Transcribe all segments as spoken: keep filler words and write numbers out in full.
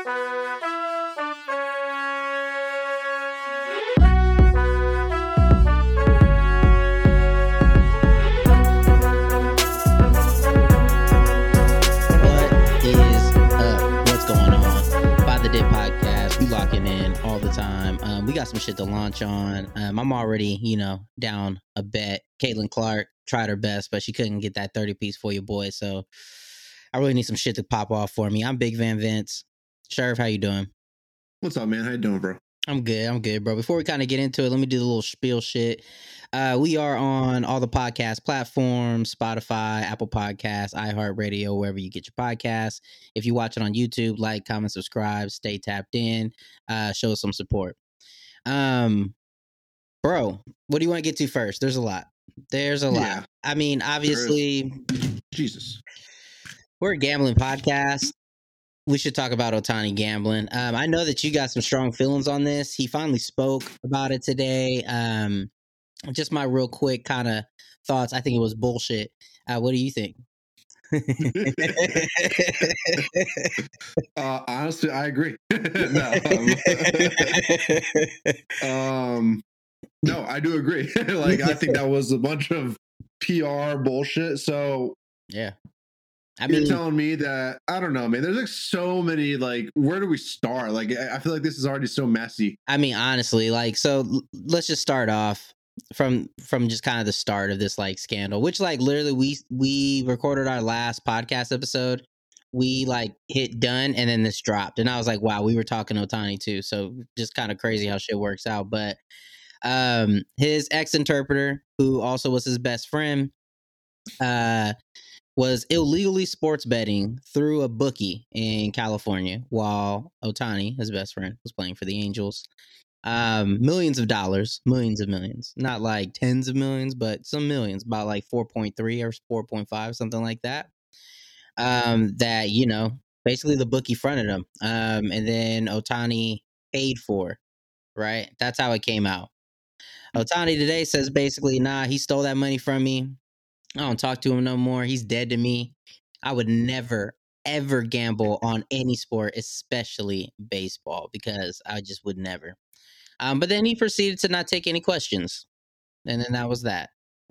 We got some shit to launch on. Um, I'm already, you know, down a bet. Caitlin Clark tried her best, but she couldn't get that thirty piece for your boy. So I really need some shit to pop off for me. I'm Big Van Vince. Sheriff, how you doing? What's up, man? How you doing, bro? I'm good. I'm good, bro. Before we kind of get into it, let me do the little spiel shit. Uh, we are on all the podcast platforms, Spotify, Apple Podcasts, iHeartRadio, wherever you get your podcasts. If you watch it on YouTube, like, comment, subscribe, stay tapped in, uh, show us some support. Um, bro, what do you want to get to first? There's a lot. There's a lot. Yeah, I mean, obviously, Jesus, we're a gambling podcast. We should talk about Ohtani gambling. Um, I know that you got some strong feelings on this. He finally spoke about it today. Um, just my real quick kind of thoughts. I think it was bullshit. Uh, what do you think? uh, honestly, I agree. no, um, um, no, I do agree. Like, I think that was a bunch of P R bullshit. So, yeah, I you're mean, telling me that, I don't know, man. There's like so many. Like, where do we start? Like, I feel like this is already so messy. I mean, honestly, like, so l- let's just start off from from just kind of the start of this like scandal, which like literally we we recorded our last podcast episode. We like hit done and then this dropped, and I was like, wow, we were talking Ohtani too. So just kind of crazy how shit works out. But um, his ex interpreter, who also was his best friend, uh, was illegally sports betting through a bookie in California while Ohtani, his best friend, was playing for the Angels. Um, millions of dollars, millions of millions, not like tens of millions, but some millions, about like four point three or four point five, something like that. Um, that, you know, basically the bookie fronted him. Um, and then Ohtani paid for, right? That's how it came out. Ohtani today says basically, nah, he stole that money from me. I don't talk to him no more. He's dead to me. I would never, ever gamble on any sport, especially baseball, because I just would never. Um, but then he proceeded to not take any questions. And then that was that.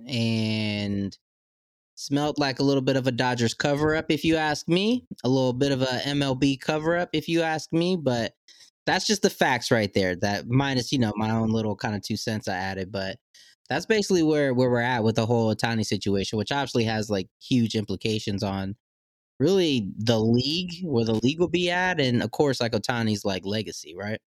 And smelled like a little bit of a Dodgers cover up, if you ask me. A little bit of a M L B cover up, if you ask me. But that's just the facts right there. That minus, you know, my own little kind of two cents I added. But that's basically where, where we're at with the whole Ohtani situation, which obviously has like huge implications on really the league, where the league will be at. And of course, like Ohtani's like legacy, right?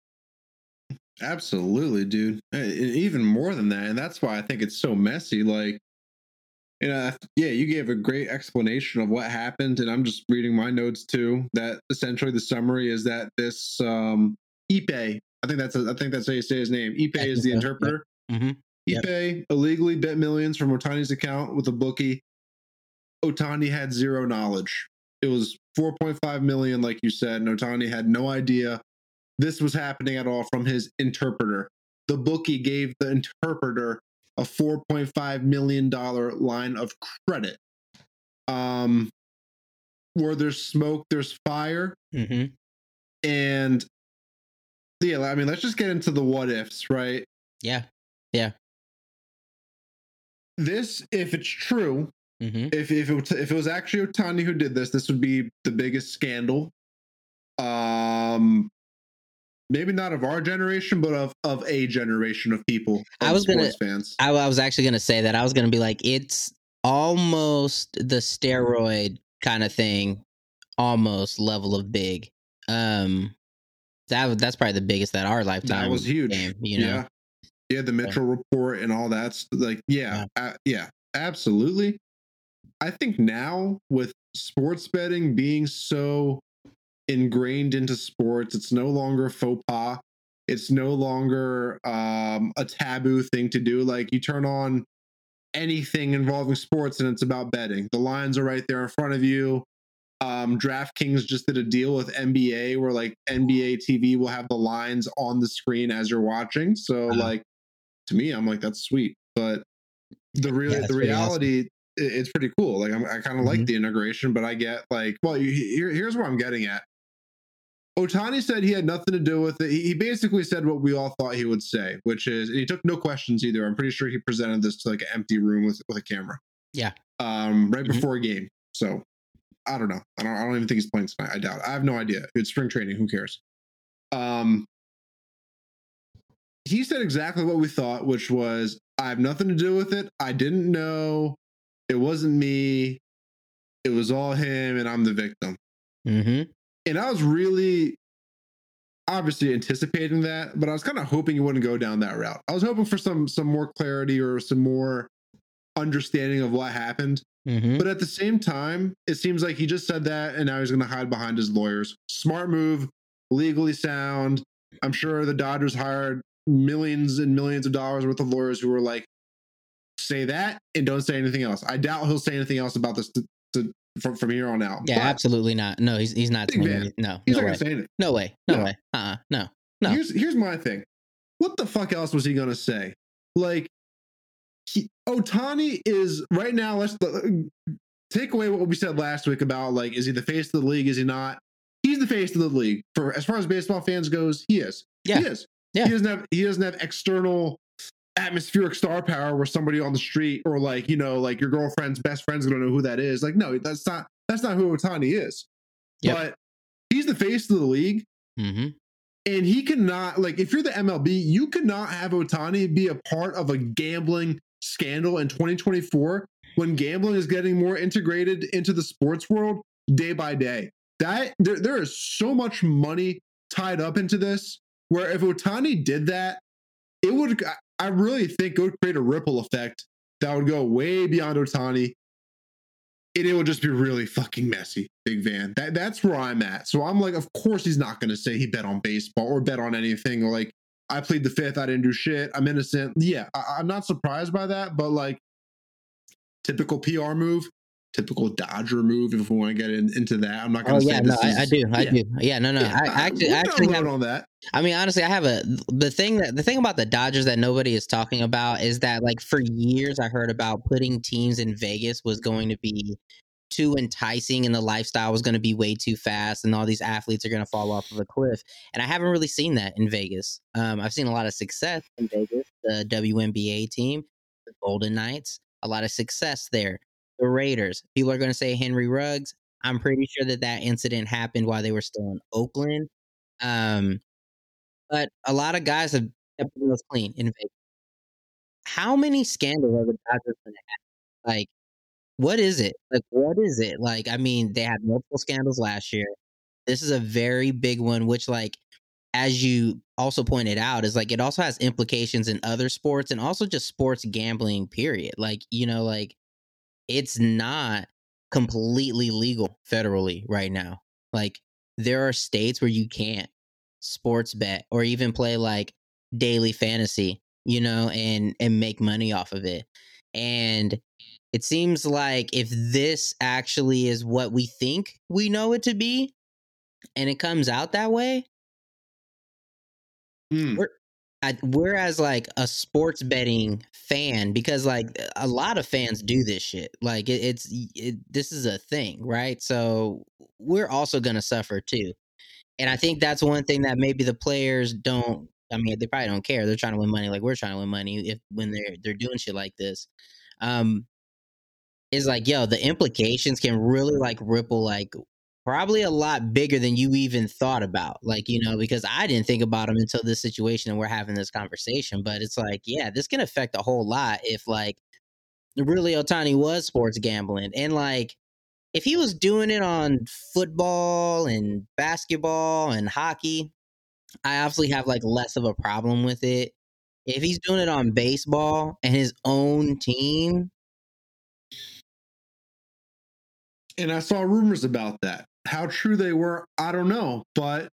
Absolutely, dude. Even more than that. And that's why I think it's so messy. Like, you know, yeah, you gave a great explanation of what happened. And I'm just reading my notes too. That essentially the summary is that this um Ippei, I think that's a, I think that's how you say his name. Ippei is the interpreter. Yep. Mm-hmm. Ippei yep. illegally bet millions from Ohtani's account with a bookie. Ohtani had zero knowledge. It was four point five million, like you said, and Ohtani had no idea this was happening at all from his interpreter. The bookie gave the interpreter a four point five million dollars line of credit. Um, where there's smoke, there's fire. Mm-hmm. And yeah, I mean, let's just get into the what ifs, right? Yeah. Yeah. This, if it's true, mm-hmm. if if it, if it was actually Ohtani who did this, this would be the biggest scandal. Um, maybe not of our generation, but of, of a generation of people. Of I was sports gonna, fans. I, I was actually gonna say that. I was gonna be like, it's almost the steroid kind of thing, almost level of big. Um, that that's probably the biggest that our lifetime. That was huge. Game, you know? Yeah, yeah. The Mitchell yeah. report and all that's like, yeah, yeah. Uh, yeah, absolutely. I think now with sports betting being so ingrained into sports, it's no longer faux pas. It's no longer um, a taboo thing to do. Like, you turn on anything involving sports and it's about betting. The lines are right there in front of you. Um, DraftKings just did a deal with N B A where like N B A T V will have the lines on the screen as you're watching. So wow. like, to me, I'm like, that's sweet. But the real yeah, the reality, awesome. It's pretty cool. Like, I'm, I kind of mm-hmm. like the integration, but I get like, well, you, here, here's where I'm getting at. Ohtani said he had nothing to do with it. He basically said what we all thought he would say, which is, and he took no questions either. I'm pretty sure he presented this to like an empty room with, with a camera. Yeah. Um, right Mhm. before a game. So I don't know. I don't, I don't even think he's playing tonight. I doubt it. I have no idea. It's spring training. Who cares? Um, he said exactly what we thought, which was, I have nothing to do with it. I didn't know. It wasn't me. It was all him, and I'm the victim. Mm-hmm. And I was really obviously anticipating that, but I was kind of hoping he wouldn't go down that route. I was hoping for some some more clarity or some more understanding of what happened. Mm-hmm. But at the same time, it seems like he just said that and now he's going to hide behind his lawyers. Smart move, legally sound. I'm sure the Dodgers hired millions and millions of dollars worth of lawyers who were like, say that and don't say anything else. I doubt he'll say anything else about this to, to, from, from here on out. Yeah, But absolutely not. No, he's he's not Big saying Van, anything. No, he's no not way. going to say anything. No way. No, No. way. Uh-uh. No. No. Here's, here's my thing. What the fuck else was he going to say? Like, he, Ohtani is right now, let's take away what we said last week about like, is he the face of the league? Is he not? He's the face of the league. For as far as baseball fans goes, he is. Yeah. He is. Yeah. He doesn't have he doesn't have external atmospheric star power where somebody on the street or like, you know, like your girlfriend's best friend's gonna know who that is. Like, no, that's not that's not who Ohtani is. Yep. But he's the face of the league. Mm-hmm. And he cannot, like, if you're the M L B, you cannot have Ohtani be a part of a gambling scandal in twenty twenty-four when gambling is getting more integrated into the sports world day by day. That there, there is so much money tied up into this where if Ohtani did that, it would, I really think it would create a ripple effect that would go way beyond Ohtani. And it would just be really fucking messy, Big Van. That that's where I'm at. So I'm like, of course he's not going to say he bet on baseball or bet on anything. Or like, I plead the fifth. I didn't do shit. I'm innocent. Yeah, I, I'm not surprised by that. But like, typical P R move, typical Dodger move. If we want to get in, into that, I'm not going Oh to say yeah, this no, is, I, I do, I yeah. do. Yeah, no, no. Yeah, I I- actually, we'll I actually download have. on that. I mean, honestly, I have a the thing that the thing about the Dodgers that nobody is talking about is that like for years I heard about putting teams in Vegas was going to be too enticing and the lifestyle was going to be way too fast and all these athletes are going to fall off of a cliff. And I haven't really seen that in Vegas. Um, I've seen a lot of success in Vegas. The W N B A team, the Golden Knights, a lot of success there. The Raiders. People are going to say Henry Ruggs. I'm pretty sure that that incident happened while they were still in Oakland. Um, but a lot of guys have kept the wheels clean in Vegas. How many scandals are the Dodgers going to have? Like, what is it? Like, what is it? Like, I mean, they had multiple scandals last year. This is a very big one, which, like, as you also pointed out, is like it also has implications in other sports and also just sports gambling, period. Like, you know, like it's not completely legal federally right now. Like, there are states where you can't sports bet or even play like daily fantasy, you know, and and make money off of it. And it seems like if this actually is what we think we know it to be, and it comes out that way, Mm. we're, I, we're as like a sports betting fan, because like a lot of fans do this shit. Like it, it's it, this is a thing, right? So we're also gonna suffer too. And I think that's one thing that maybe the players don't. I mean, they probably don't care. They're trying to win money, like we're trying to win money. If when they're they're doing shit like this, um, is like, yo, the implications can really like ripple like probably a lot bigger than you even thought about. Like, you know, because I didn't think about them until this situation and we're having this conversation. But it's like, yeah, this can affect a whole lot if like really Ohtani was sports gambling. And like if he was doing it on football and basketball and hockey, I obviously have like less of a problem with it. If he's doing it on baseball and his own team, And I saw rumors about that. How true they were, I don't know. But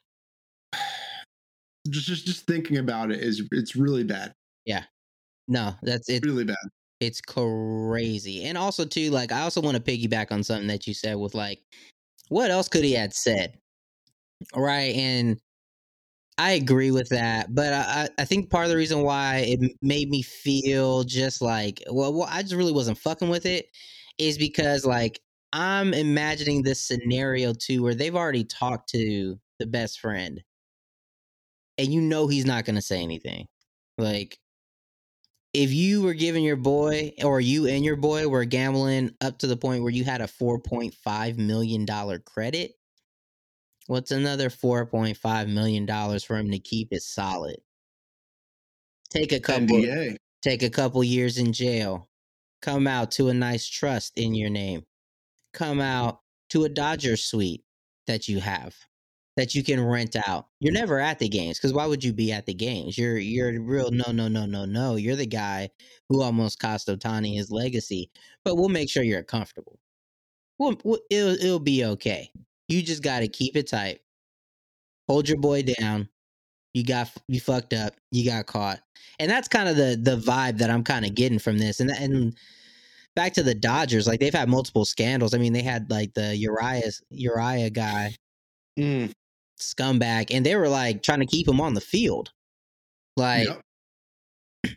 just just, just thinking about it is it's really bad. yeah, no, that's it. Really bad. It's crazy. And also too, like I also want to piggyback on something that you said with like, what else could he had said? Right. And I agree with that. But I, I think part of the reason why it made me feel just like, well, well, I just really wasn't fucking with it is because like I'm imagining this scenario too where they've already talked to the best friend, and you know he's not going to say anything. Like, if you were giving your boy, or you and your boy were gambling up to the point where you had a four point five million dollars credit, what's another four point five million dollars for him to keep it solid? Take a couple N D A. Take a couple years in jail. Come out to a nice trust in your name. Come out to a Dodger suite that you have, that you can rent out. You're never at the games, because why would you be at the games? You're you're real no no no no no. You're the guy who almost cost Ohtani his legacy. But we'll make sure you're comfortable. We'll, we'll it'll it'll be okay. You just got to keep it tight. Hold your boy down. You got you fucked up. You got caught, and that's kind of the the vibe that I'm kind of getting from this. And and back to the Dodgers, like they've had multiple scandals. I mean, they had like the Uriah Uriah guy, mm. scumbag, and they were like trying to keep him on the field. Like yep.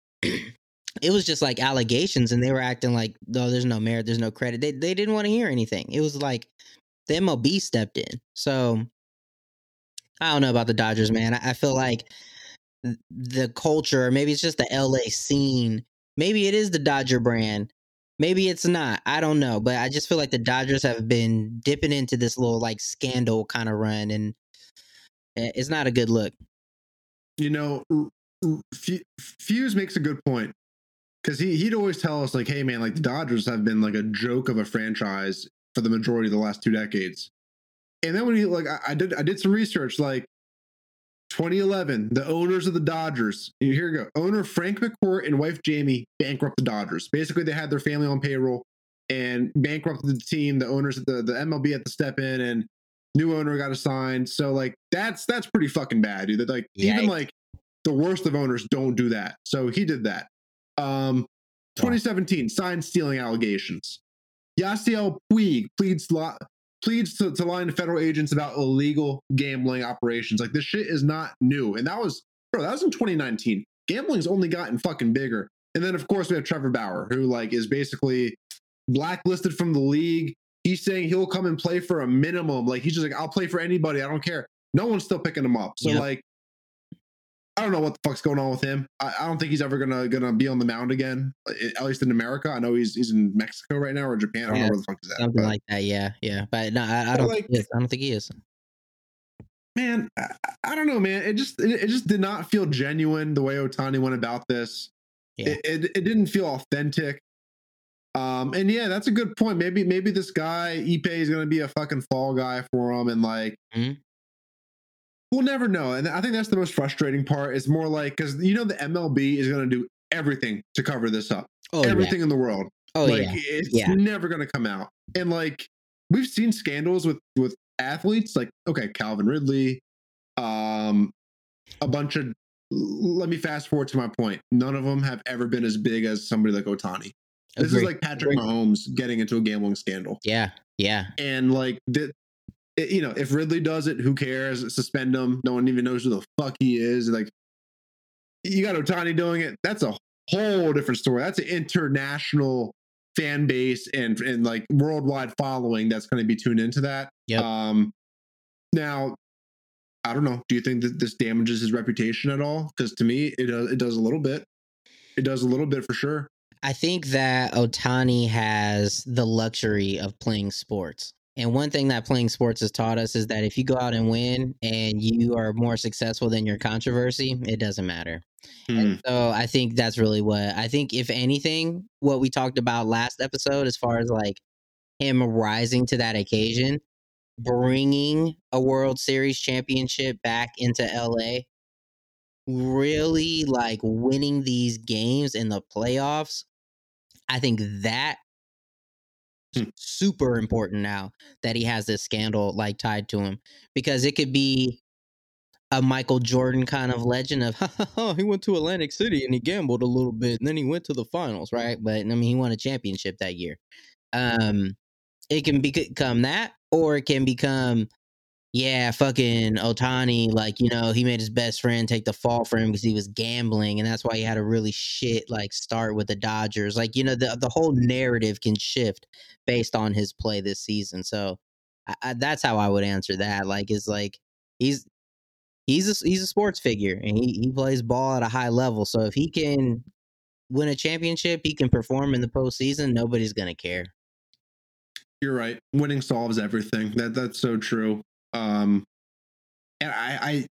It was just like allegations, and they were acting like, no, there's no merit, there's no credit. They they didn't want to hear anything. It was like the M L B stepped in. So I don't know about the Dodgers, man. I, I feel like the culture, or maybe it's just the L A scene. Maybe it is the Dodger brand. Maybe it's not. I don't know. But I just feel like the Dodgers have been dipping into this little like scandal kind of run, and it's not a good look. You know, Fuse makes a good point, because he, he'd always tell us like, hey, man, like the Dodgers have been like a joke of a franchise for the majority of the last two decades. And then when he like, I, I did I did some research, like twenty eleven, the owners of the Dodgers, here we go. Owner Frank McCourt and wife Jamie bankrupt the Dodgers. Basically, they had their family on payroll and bankrupted the team. The owners of the, the M L B had to step in, and new owner got assigned. So like that's that's pretty fucking bad, dude. That like Yikes. Even like the worst of owners don't do that. So he did that. Um, twenty seventeen, wow. Sign stealing allegations. Yasiel Puig pleads lot. pleads to, to lie to federal agents about illegal gambling operations. Like, this shit is not new. And that was, bro, that was in twenty nineteen. Gambling's only gotten fucking bigger. And then, of course, we have Trevor Bauer, who, like, is basically blacklisted from the league. He's saying he'll come and play for a minimum. Like, he's just like, I'll play for anybody. I don't care. No one's still picking him up. So, yep. like, I don't know what the fuck's going on with him. I, I don't think he's ever gonna gonna be on the mound again, at least in America. I know he's he's in Mexico right now, or Japan. I don't yeah, know where the fuck he's at. Something but, like that, yeah, yeah. But no, I, I don't. Like, think he is. I don't think he is. Man, I, I don't know, man. It just it, it just did not feel genuine the way Ohtani went about this. Yeah. It, it it didn't feel authentic. Um, and yeah, that's a good point. Maybe maybe this guy Ippei is gonna be a fucking fall guy for him, and like. Mm-hmm. We'll never know. And I think that's the most frustrating part. It's more like, because you know the M L B is going to do everything to cover this up. Oh, everything yeah. in the world. Oh, like, yeah. It's yeah. never going to come out. And like, we've seen scandals with, with athletes like, okay, Calvin Ridley, um, a bunch of, let me fast forward to my point. None of them have ever been as big as somebody like Ohtani. This Agreed. is like Patrick Agreed. Mahomes getting into a gambling scandal. Yeah. Yeah. And like, the, It, you know, if Ridley does it, who cares? Suspend him. No one even knows who the fuck he is. Like, you got Ohtani doing it. That's a whole different story. That's an international fan base and and like worldwide following that's going to be tuned into that. Yep. Um, now, I don't know. Do you think that this damages his reputation at all? Because to me, it does. It does a little bit. It does a little bit for sure. I think that Ohtani has the luxury of playing sports. And one thing that playing sports has taught us is that if you go out and win and you are more successful than your controversy, it doesn't matter. Mm. And so I think that's really what I think, if anything, what we talked about last episode, as far as like him rising to that occasion, bringing a World Series championship back into L A, really like winning these games in the playoffs. I think that super important now that he has this scandal like tied to him, because it could be a Michael Jordan kind of legend of oh, he went to Atlantic City and he gambled a little bit and then he went to the finals, right? But I mean, he won a championship that year. Um, it can become that, or it can become, yeah, fucking Ohtani, like, you know, he made his best friend take the fall for him because he was gambling, and that's why he had a really shit like start with the Dodgers. Like, you know, the the whole narrative can shift based on his play this season. So I, I, that's how I would answer that. Like, is like he's he's a, he's a sports figure, and he, he plays ball at a high level. So if he can win a championship, he can perform in the postseason, nobody's gonna care. You're right. Winning solves everything. That that's so true. Um, and I, I,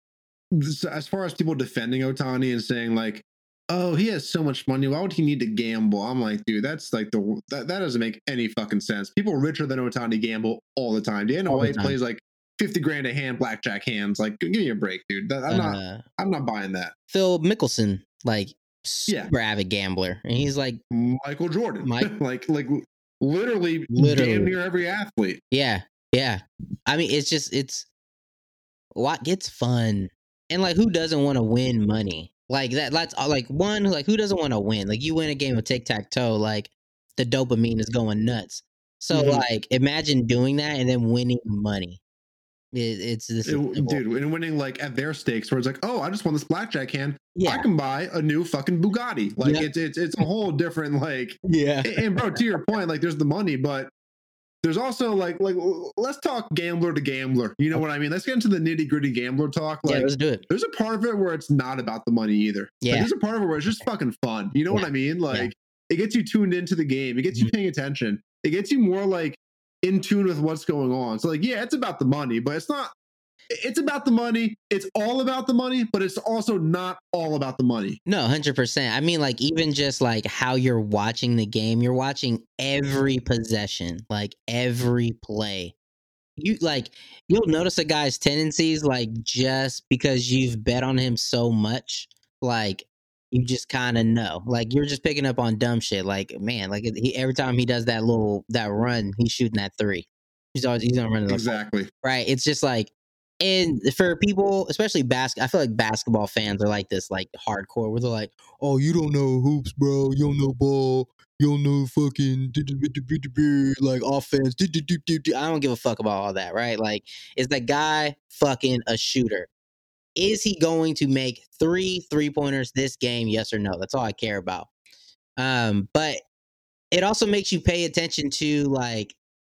as far as people defending Ohtani and saying like, "Oh, he has so much money. Why would he need to gamble?" I'm like, dude, that's like the that, that doesn't make any fucking sense. People richer than Ohtani gamble all the time. Dana all White plays like fifty grand a hand, blackjack hands. Like, give me a break, dude. That, I'm uh, not. I'm not buying that. Phil Mickelson, like, super yeah. avid gambler, and he's like Michael Jordan, Mike, like, like. Literally, Literally, damn near every athlete. Yeah, yeah. I mean, it's just it's what gets fun, and like, who doesn't want to win money like that? That's like one like who doesn't want to win? Like, you win a game of tic tac toe, like the dopamine is going nuts. So mm-hmm. like, imagine doing that and then winning money. It, it's this, it, dude, and winning like at their stakes, where it's like, oh, I just won this blackjack hand. Yeah. I can buy a new fucking Bugatti. Like, yeah. it's it's it's a whole different like. Yeah. And, and bro, to your point, like, there's the money, but there's also like like let's talk gambler to gambler. You know what I mean? Let's get into the nitty gritty gambler talk. Like, yeah, let's do it. There's a part of it where it's not about the money either. Yeah. Like, there's a part of it where it's just fucking fun. You know yeah. what I mean? Like, yeah. it gets you tuned into the game. It gets mm-hmm. you paying attention. It gets you more like in tune with what's going on. So like, yeah, it's about the money, but it's not. It's about the money. It's all about the money, but it's also not all about the money. No, one hundred percent. I mean, like, even just like how you're watching the game, you're watching every possession, like every play. You like, you'll notice a guy's tendencies, like, just because you've bet on him so much, like, you just kind of know. Like, you're just picking up on dumb shit. Like, man, like, he, every time he does that little, that run, he's shooting that three. He's always, he's not running the exactly. ball. Right. It's just like, and for people, especially basketball, I feel like basketball fans are like this, like hardcore, where they're like, "Oh, you don't know hoops, bro. You don't know ball. You don't know fucking like offense." I don't give a fuck about all that, right? Like, is the guy fucking a shooter? Is he going to make three three pointers this game? Yes or no? That's all I care about. Um, but it also makes you pay attention to like.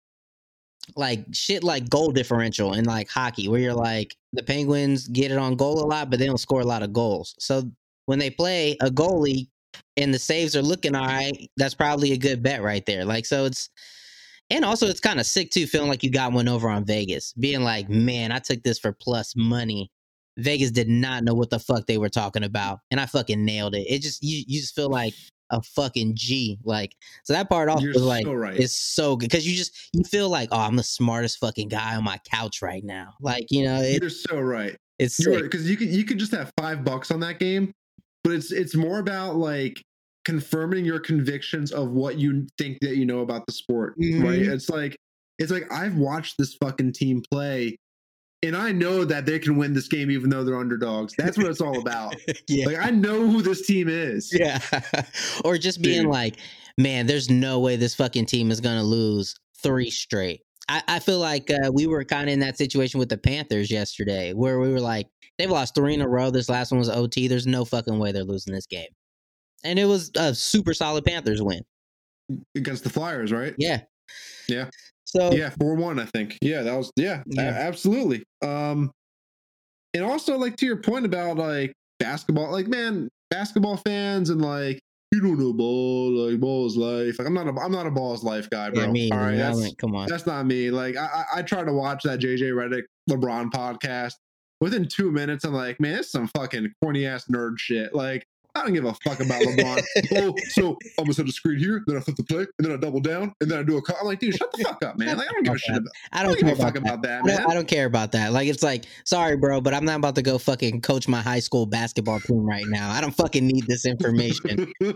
like shit like goal differential in like hockey, where you're like, the Penguins get it on goal a lot, but they don't score a lot of goals. So when they play a goalie and the saves are looking all right, that's probably a good bet right there. Like, so it's, and also it's kind of sick too, feeling like you got one over on Vegas, being like, man, I took this for plus money. Vegas did not know what the fuck they were talking about, and I fucking nailed it. It just, you, you just feel like a fucking G. Like, so that part also is like, so right. is so good, because you just, you feel like, oh, I'm the smartest fucking guy on my couch right now. Like, you know, it, you're so right. It's you're because right, you could you could just have five bucks on that game, but it's it's more about like confirming your convictions of what you think that you know about the sport, mm-hmm. right? It's like it's like I've watched this fucking team play, and I know that they can win this game even though they're underdogs. That's what it's all about. Yeah. Like, I know who this team is. Yeah. Or just being Dude. like, man, there's no way this fucking team is going to lose three straight. I, I feel like uh, we were kind of in that situation with the Panthers yesterday, where we were like, they've lost three in a row. This last one was O T. There's no fucking way they're losing this game. And it was a super solid Panthers win. Against the Flyers, right? Yeah. Yeah. So yeah, four one, I think. Yeah, that was yeah, yeah. A- absolutely. Um, and also, like, to your point about like basketball, like, man, basketball fans and like, you don't know ball, like, ball is life. Like, I'm not a I'm not a ball is life guy, bro. Yeah, me, all right, that's, like, come on, that's not me. Like, I I, I try to watch that J J Redick LeBron podcast. Within two minutes, I'm like, man, it's some fucking corny ass nerd shit. Like, I don't give a fuck about LeBron. Oh, so I'm gonna set a screen here, then I flip the play, and then I double down, and then I do a cut. I'm like, dude, shut the fuck up, man. Like, I don't give a shit about. I don't, I don't care give a fuck about about that, that man. I don't, I don't care about that. Like, it's like, sorry, bro, but I'm not about to go fucking coach my high school basketball team right now. I don't fucking need this information. Well,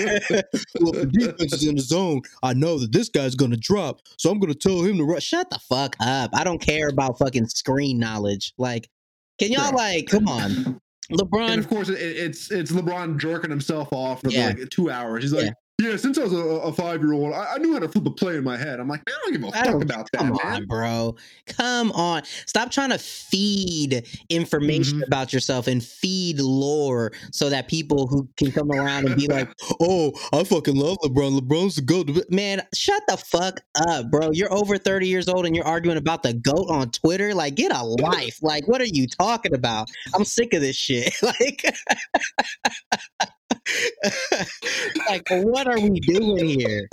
if the defense is in the zone, I know that this guy's gonna drop, so I'm gonna tell him to rush. Shut the fuck up. I don't care about fucking screen knowledge. Like, can y'all bro. like, come on. LeBron, and of course, it, it's it's LeBron jerking himself off for yeah. like two hours. He's like, yeah. Yeah, since I was a, a five year old, I, I knew how to flip a play in my head. I'm like, man, I don't give a I fuck don't, about that, come man. on, bro. Come on. Stop trying to feed information Mhm. about yourself and feed lore so that people who can come around and be like, oh, I fucking love LeBron. LeBron's the GOAT. Man, shut the fuck up, bro. You're over thirty years old and you're arguing about the GOAT on Twitter. Like, get a life. Like, what are you talking about? I'm sick of this shit. Like, like, what are we doing here?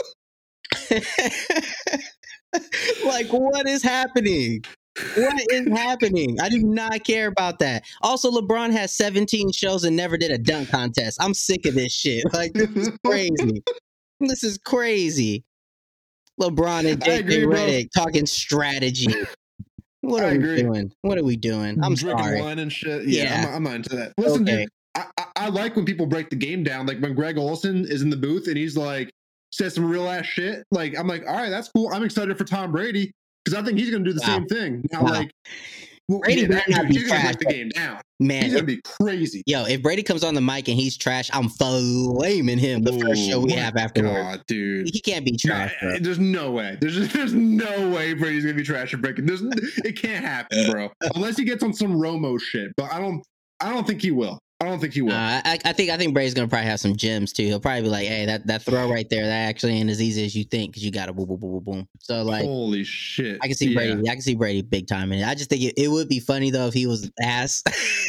Like, what is happening? What is happening? I do not care about that. Also, LeBron has seventeen shows and never did a dunk contest. I'm sick of this shit. Like, this is crazy. This is crazy. LeBron and J J Redick talking strategy. What are I we agree. doing? What are we doing? I'm Drinking sorry. wine and shit. Yeah, Yeah. I'm, I'm not into that. Listen, Okay. dude, I, I, I like when people break the game down. Like when Greg Olson is in the booth and he's like, says some real ass shit. Like, I'm like, all right, that's cool. I'm excited for Tom Brady because I think he's going to do the Wow. same thing. Now, Wow. like, well, Brady yeah, better that not dude, be he's going to trash. break the game down. Man, He's going to be crazy. Yo, if Brady comes on the mic and he's trash, I'm flaming him the first show we Oh, have afterwards. God, dude. He can't be trash, No, bro. there's no way. There's just, there's no way Brady's gonna be trash or breaking. There's it can't happen, bro. Unless he gets on some Romo shit. But I don't I don't think he will. I don't think he will. Uh, I, I think I think Brady's gonna probably have some gems too. He'll probably be like, "Hey, that, that throw right there, that actually ain't as easy as you think because you got a boom, boom, boom, boom, boom." So like, holy shit! I can see yeah. Brady. I can see Brady big time in it. I just think it, it would be funny though if he was ass,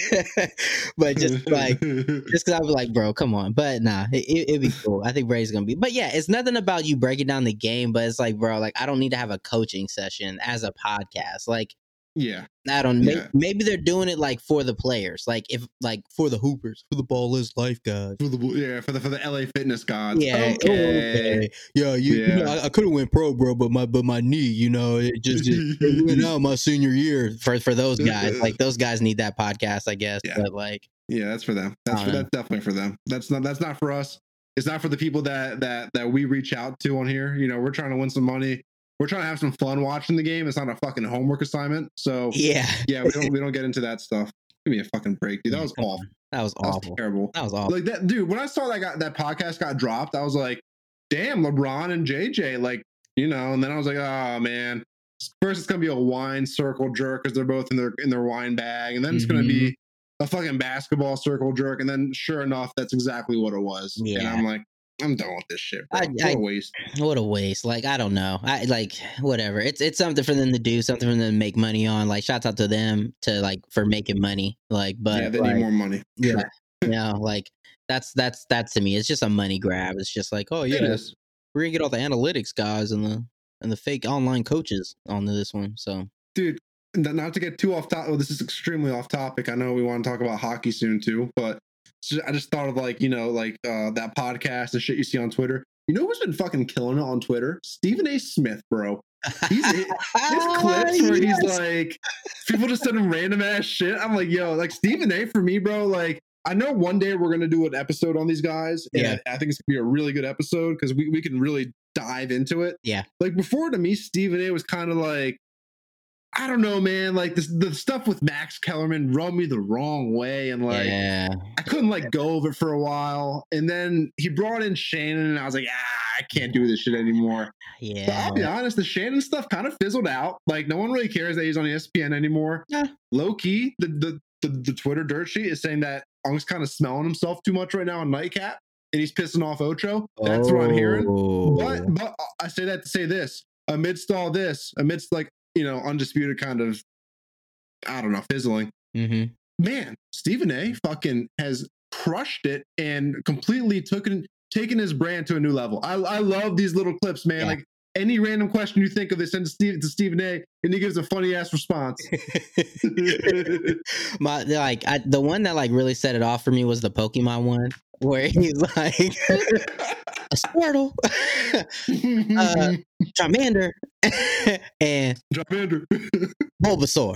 but just like just because I was like, "Bro, come on." But nah, it, it, it'd be cool. I think Brady's gonna be. But yeah, it's nothing about you breaking down the game. But it's like, bro, like I don't need to have a coaching session as a podcast. Like. Yeah, I don't know. Yeah. Maybe, maybe they're doing it like for the players, like if like for the hoopers, for the ball is life guys. for the yeah for the for the L A fitness gods. Yeah, Okay. okay. Yeah, you, Yeah. you know, I, I could have went pro, bro, but my but my knee, you know, it just it, it went out my senior year for for those guys. Like those guys need that podcast, I guess. Yeah. But like, Yeah, that's for them. That's for, know. that's definitely for them. That's not that's not for us. It's not for the people that that that we reach out to on here. You know, we're trying to win some money. We're trying to have some fun watching the game. It's not a fucking homework assignment. So yeah, yeah, we don't we don't get into that stuff. Give me a fucking break, dude. That was Come awful. on. That was That was awful. terrible. That was awful. Like that, dude. When I saw that got that podcast got dropped, I was like, damn, LeBron and J J, like, you know. And then I was like, oh man. First, it's gonna be a wine circle jerk because they're both in their in their wine bag, and then it's gonna be a fucking basketball circle jerk, and then sure enough, that's exactly what it was. And Yeah. I'm like, I'm done with this shit, bro. I- what I- a waste. What a waste. Like, I don't know. I like whatever. It's it's something for them to do, something for them to make money on. Like, shouts out to them to like for making money. Like, but yeah, they like, need more money. yeah, Sure. you know, like that's that's that's to me. It's just a money grab. It's just like, oh It yeah, is. we're gonna get all the analytics guys and the and the fake online coaches onto this one. So Dude, n- not to get too off topic. Well, this is extremely off topic. I know we want to talk about hockey soon too, but it's just- I just thought of like, you know, like uh, that podcast and shit you see on Twitter. You know who's been fucking killing it on Twitter? Stephen A. Smith, bro. He's his clips where he's like, people just send him random ass shit. I'm like, yo, like Stephen A. for me, bro. Like, I know one day we're gonna do an episode on these guys, and Yeah. I, I think it's gonna be a really good episode because we, we can really dive into it. Yeah. Like before, to me, Stephen A. was kind of like, I don't know, man. Like this, the stuff with Max Kellerman rubbed me the wrong way, and like yeah, I couldn't let go of it for a while. And then he brought in Shannon, and I was like, ah, I can't do this shit anymore. But yeah. I'll be honest, the Shannon stuff kind of fizzled out. Like no one really cares that he's on E S P N anymore. Yeah. Low key, the the the, the Twitter dirt sheet is saying that Unk's kind of smelling himself too much right now on Nightcap, and he's pissing off Ocho. That's what I'm hearing. Oh. But but I say that to say this: amidst all this, amidst like you know undisputed kind of, I don't know, fizzling. Mhm. Man, Stephen A. fucking has crushed it and completely taken taken his brand to a new level. I I love these little clips, man. Yeah. Like any random question you think of, they send to Steve to Stephen A. and he gives a funny ass response. My like I, the one that like really set it off for me was the Pokemon one where he's like a Squirtle, uh, Charmander, and Charmander. Bulbasaur.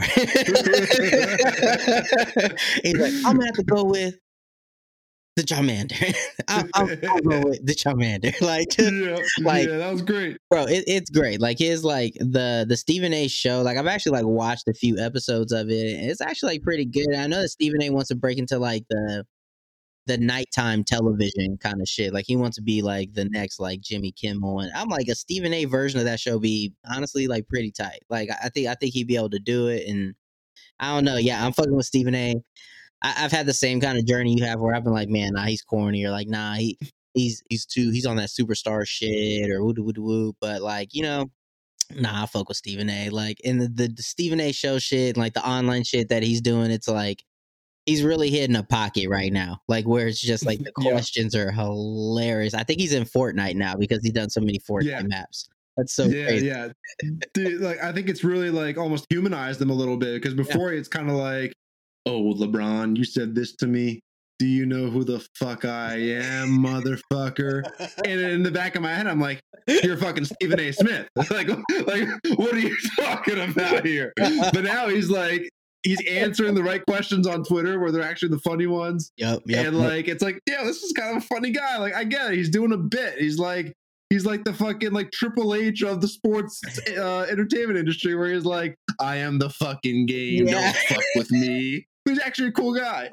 He's like, I'm gonna have to go with the Charmander. I'm, I'm, I'll go with the Charmander. Like, yeah, like- yeah, that was great. bro, it, it's great. Like his like the the Stephen A. show. Like I've actually like watched a few episodes of it. And it's actually like pretty good. I know that Stephen A. wants to break into like the the nighttime television kind of shit. Like he wants to be like the next like Jimmy Kimmel, and I'm like a Stephen A. version of that show be honestly like pretty tight. Like I think I think he'd be able to do it, and I don't know. Yeah, I'm fucking with Stephen A. I, I've had the same kind of journey you have, where I've been like, man, nah, he's corny, or like, nah, he he's he's too he's on that superstar shit, or woo woo woo. But like, you know, nah, I fuck with Stephen A. Like in the, the the Stephen A. show shit, and like the online shit that he's doing, it's like he's really hitting a pocket right now. Like where it's just like the Yeah. questions are hilarious. I think he's in Fortnite now because he's done so many Fortnite Yeah. maps. That's so yeah, crazy. yeah. Dude, like I think it's really like almost humanized him a little bit, because before it's kind of like, oh, LeBron, you said this to me. Do you know who the fuck I am, motherfucker? And in the back of my head, I'm like, you're fucking Stephen A. Smith. like, like, what are you talking about here? But now he's like, he's answering the right questions on Twitter, where they're actually the funny ones. Yep, yep. And yep. like, it's like, yeah, this is kind of a funny guy. Like, I get it. He's doing a bit. He's like, he's like the fucking like Triple H of the sports uh, entertainment industry, where he's like, I am the fucking game. Yeah. Don't fuck with me. He's actually a cool guy.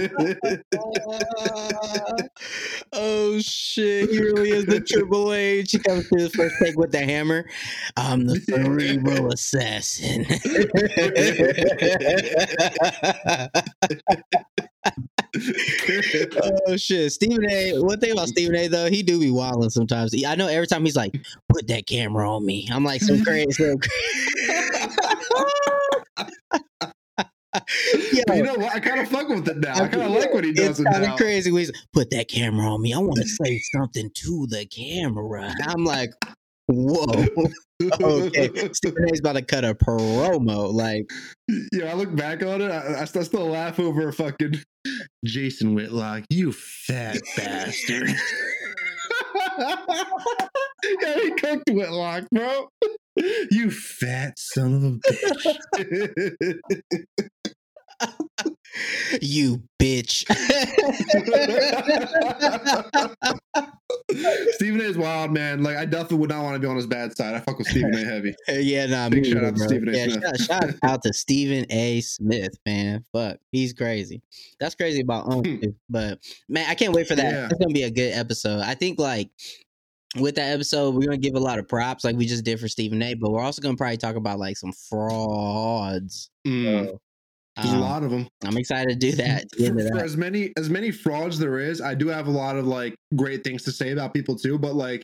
Oh shit, he really is the Triple H. He comes to his first take with the hammer. I'm the cerebral assassin. Oh shit, Stephen A. One thing about Stephen A. though, he do be wilding sometimes. He- I know every time he's like, "Put that camera on me." I'm like, so crazy. So Yo, you know what? I kind of fuck with it now. I kind of like what he does. It's kind now. of crazy. When he's put that camera on me. I want to say something to the camera. I'm like, whoa. Okay, Stephen A's about to cut a promo. Like, yeah, I look back on it. I, I still laugh over fucking Jason Whitlock. You fat bastard. Yeah, he cooked Whitlock, bro. You fat son of a bitch. You bitch. Stephen A is wild, man. Like, I definitely would not want to be on his bad side. I fuck with Stephen A heavy. Yeah, nah, Big me shout either, out to bro. Stephen A. Yeah, Smith. shout, shout out to Stephen A. Smith, man. Fuck, he's crazy. That's crazy about Own too. But man, I can't wait for that. Yeah. It's gonna be a good episode. I think like with that episode, we're gonna give a lot of props, like we just did for Stephen A. But we're also gonna probably talk about like some frauds. Mm. So, There's um, a lot of them. I'm excited to do that. To get For, into for that. as many as many frauds there is, I do have a lot of like great things to say about people too. But like,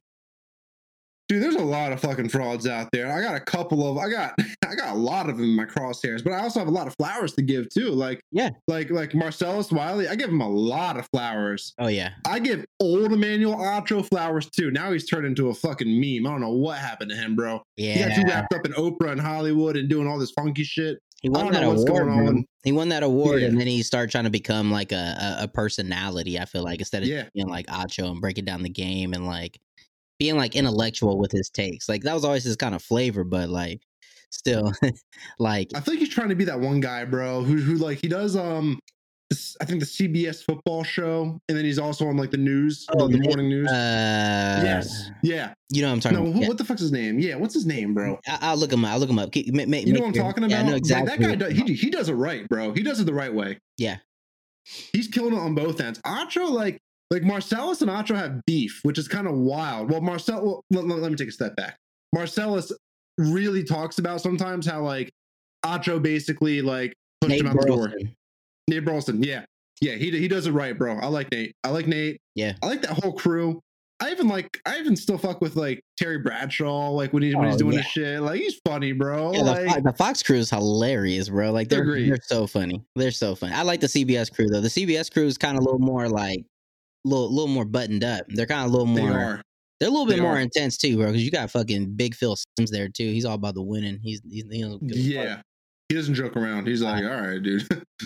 dude, there's a lot of fucking frauds out there. I got a couple of, I got, I got a lot of them in my crosshairs. But I also have a lot of flowers to give too. Like, Yeah. like like Marcellus Wiley, I give him a lot of flowers. Oh yeah. I give old Emmanuel Acho flowers too. Now he's turned into a fucking meme. I don't know what happened to him, bro. He got too Yeah. wrapped up in Oprah and Hollywood and doing all this funky shit. He I won don't that know what's award, going bro. on. He won that award, Yeah. and then he started trying to become like a, a, a personality. I feel like instead of Yeah. being like Acho and breaking down the game and like being like intellectual with his takes. Like that was always his kind of flavor, but like still, like I think he's trying to be that one guy, bro, who who like he does um this, I think the C B S football show, and then he's also on like the news, Oh, the, the Nate- morning news. uh, yes, yeah. you know what I'm talking No, about. who, Yeah. what the fuck's his name? Yeah, what's his name, bro? I, I'll look him up. I'll look him up. Keep- ma- ma- You know make what I'm sure- talking about? Yeah, I know Like, exactly. that guy, what does, you're he he does it right, bro. He does it the right way. Yeah. He's killing it on both ends. Acho, like like Marcellus and Acho have beef, which is kind of wild. Well, Marcel, well, let, let- let me take a step back. Marcellus really talks about sometimes how like Acho basically like pushed Nate him out the door. Burleson. Nate Burleson, yeah, yeah, he he does it right, bro. I like Nate. I like Nate. Yeah. I like that whole crew. I even like. I even still fuck with like Terry Bradshaw, like when he's when he's Oh, doing yeah. his shit. Like he's funny, bro. Yeah, the, like, Fo- the Fox crew is hilarious, bro. Like they're Agreed. they're so funny. They're so funny. I like the C B S crew though. The C B S crew is kind of a little more like little little more buttoned up. They're kind of a little they more. are. They're a little bit They more are. intense too, bro. Because you got fucking Big Phil Sims there too. He's all about the winning. He's he's he don't give a fuck. Yeah. He doesn't joke around. He's like, all right, dude.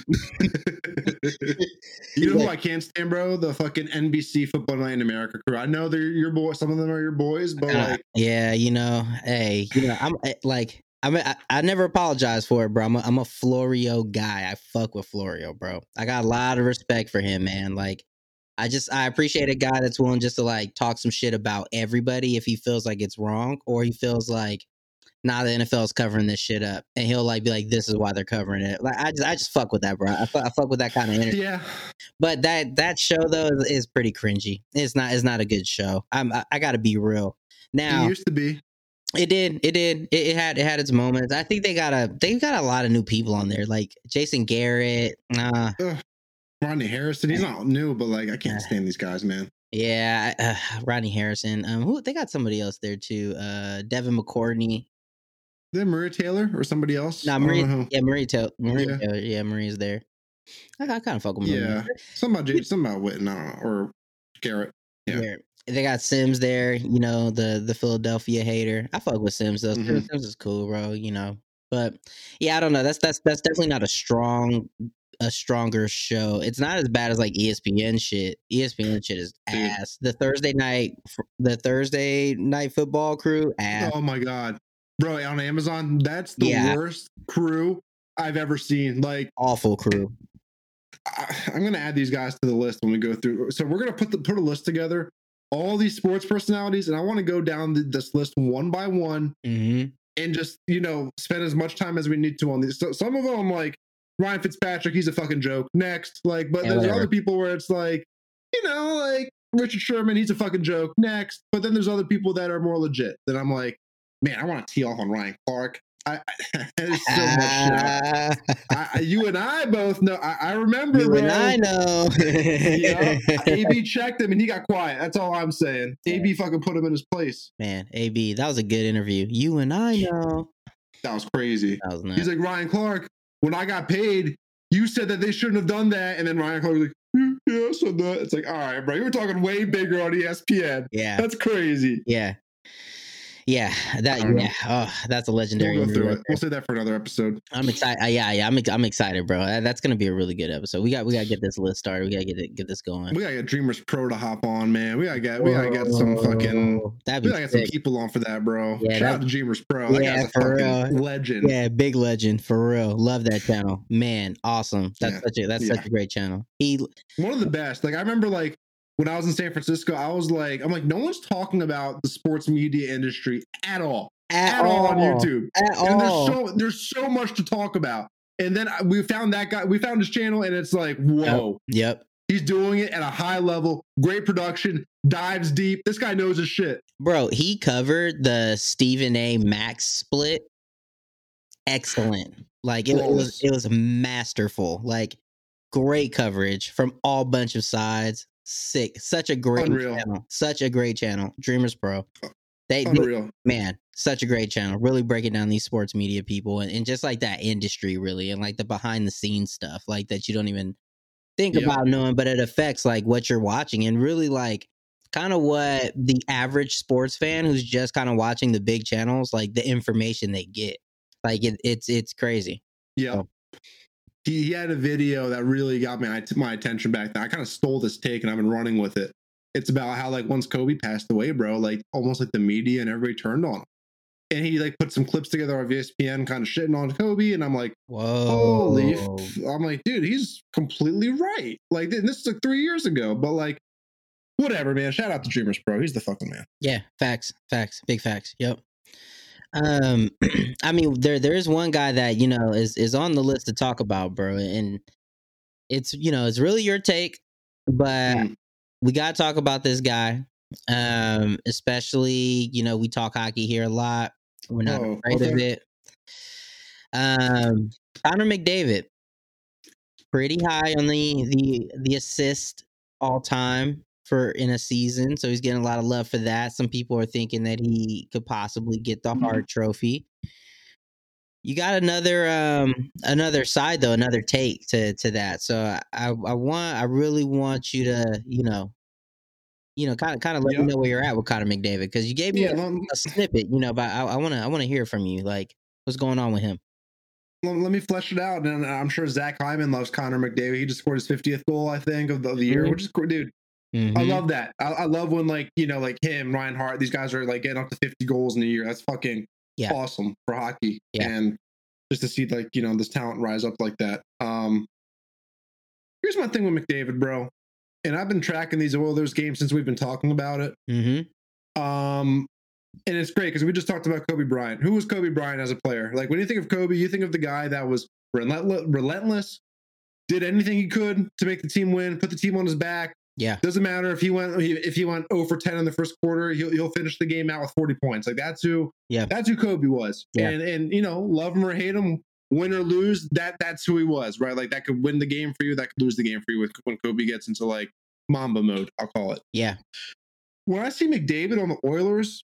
You He's know who like- I can't stand, bro? The fucking N B C Football Night in America crew. I know they're your boys. Some of them are your boys, but Uh, like, yeah, you know, hey, you know, I'm eh, like, I mean, I, I never apologize for it, bro. I'm a, I'm a Florio guy. I fuck with Florio, bro. I got a lot of respect for him, man. Like, I just I appreciate a guy that's willing just to like talk some shit about everybody if he feels like it's wrong or he feels like nah, the N F L is covering this shit up, and he'll like be like, this is why they're covering it. Like I just I just fuck with that, bro. I, I fuck with that kind of energy. Yeah. But that that show though is, is pretty cringy. It's not it's not a good show. I'm I, I got to be real. Now it used to be. It did. It did. It, it had it had its moments. I think they got a they got a lot of new people on there, like Jason Garrett. Uh, Ugh, Rodney Harrison. He's not new, but like I can't stand these guys, man. Yeah, uh, Rodney Harrison. Um, who they got somebody else there too? Uh, Devin McCourtney. Is that Maria Taylor or somebody else? No, Maria. Yeah, Maria Taylor. Maria yeah. Taylor. Yeah, Maria's there. I, I kind of fuck with Maria. Maria. Yeah, something about J- something about Witten uh, or Garrett. Yeah. yeah. They got Sims there, you know, the the Philadelphia hater. I fuck with Sims though. Mm-hmm. Sims is cool, bro. You know, but yeah, I don't know. That's that's that's definitely not a strong, a stronger show. It's not as bad as like E S P N shit. E S P N shit is ass. Dude. The Thursday night, the Thursday night football crew, ass. Oh my god, bro! On Amazon, that's the yeah. worst crew I've ever seen. Like awful crew. I, I'm gonna add these guys to the list when we go through. So we're gonna put the put a list together. All these sports personalities, and I want to go down the, this list one by one mm-hmm. and just, you know, spend as much time as we need to on these. So some of them, like Ryan Fitzpatrick, he's a fucking joke. Next, like, but yeah, there's whatever. Other people where it's like, you know, like Richard Sherman, he's a fucking joke. Next, but then there's other people that are more legit. That I'm like, man, I want to tee off on Ryan Clark. I, I there's so much shit. I, I, you and I both know. I, I remember. You bro, and I know. yeah, A B checked him and he got quiet. That's all I'm saying. A B fucking put him in his place. Man, A B, that was a good interview. You and I know. That was crazy. That was nice. He's like, Ryan Clark, when I got paid, you said that they shouldn't have done that, and then Ryan Clark was like, mm, yeah, I said that. It's like, all right, bro, you were talking way bigger on E S P N. Yeah, that's crazy. Yeah. Yeah, that yeah, oh, that's a legendary. We'll go through it. We'll say that for another episode. I'm excited. Uh, yeah, yeah, I'm I'm excited, bro. That's gonna be a really good episode. We got we gotta get this list started. We gotta get it, get this going. We gotta get Dreamers Pro to hop on, man. We gotta get we gotta get some fucking. That'd be we gotta sick. Get some people on for that, bro. Yeah, shout out to Dreamers Pro. That yeah, guy's a for fucking real. legend. Yeah, big legend for real. Love that channel, man. Awesome. That's yeah. such a that's yeah. such a great channel. He one of the best. Like I remember, like. When I was in San Francisco, I was like, I'm like, no one's talking about the sports media industry at all. At, at all on YouTube. At and all. there's so there's so much to talk about. And then we found that guy, we found his channel, and it's like, whoa. Yep. He's doing it at a high level, great production, dives deep. This guy knows his shit. Bro, he covered the Stephen A. Max split. Excellent. Like it, it was it was masterful. Like great coverage from all bunch of sides. Sick. Such a great Unreal. channel. Such a great channel. Dreamers Pro. They, Unreal. They, man, such a great channel. Really breaking down these sports media people and, and just like that industry, really, and like the behind the scenes stuff, like that you don't even think yep. about knowing, but it affects like what you're watching and really like kind of what the average sports fan who's just kind of watching the big channels, like the information they get. Like it, it's it's crazy. Yeah. So. He, he had a video that really got me my attention back then. I kind of stole this take and I've been running with it. It's about how like once Kobe passed away, bro, like almost like the media and everybody turned on him. And he like put some clips together on E S P N kind of shitting on Kobe. And I'm like, whoa. Holy f-. I'm like, dude, he's completely right. Like this is like three years ago, but like whatever, man. Shout out to Dreamers Pro. He's the fucking man. Yeah, facts, facts, big facts. Yep. Um, I mean, there there is one guy that you know is is on the list to talk about, bro, and it's you know it's really your take, but mm. we gotta talk about this guy. Um, especially you know we talk hockey here a lot. We're not oh, afraid okay. of it. Um, Connor McDavid, pretty high on the the the assist all time for in a season, so he's getting a lot of love for that. Some people are thinking that he could possibly get the mm-hmm. Hart Trophy. You got another um another side though, another take to to that. So I I want I really want you to you know you know kind of kind of let yep. me know where you're at with Connor McDavid because you gave me yeah, a, um, a snippet, you know, but I want to I want to hear from you, like what's going on with him. Let me flesh it out, and I'm sure Zach Hyman loves Connor McDavid. He just scored his fiftieth goal, I think, of the, of the year, mm-hmm. which is cool, dude. Mm-hmm. I love that. I, I love when like, you know, like him, Ryan Hart, these guys are like getting up to fifty goals in a year. That's fucking yeah. awesome for hockey. Yeah. And just to see like, you know, this talent rise up like that. Um, here's my thing with McDavid, bro. And I've been tracking these Oilers games since we've been talking about it. Mm-hmm. Um, And it's great because we just talked about Kobe Bryant. Who was Kobe Bryant as a player? Like when you think of Kobe, you think of the guy that was relentless, did anything he could to make the team win, put the team on his back. Yeah. Doesn't matter if he went if he went zero for ten in the first quarter, he'll he'll finish the game out with forty points. Like that's who yeah. that's who Kobe was. Yeah. And and you know, love him or hate him, win or lose, that that's who he was, right? Like that could win the game for you, that could lose the game for you with when Kobe gets into like Mamba mode, I'll call it. Yeah. When I see McDavid on the Oilers,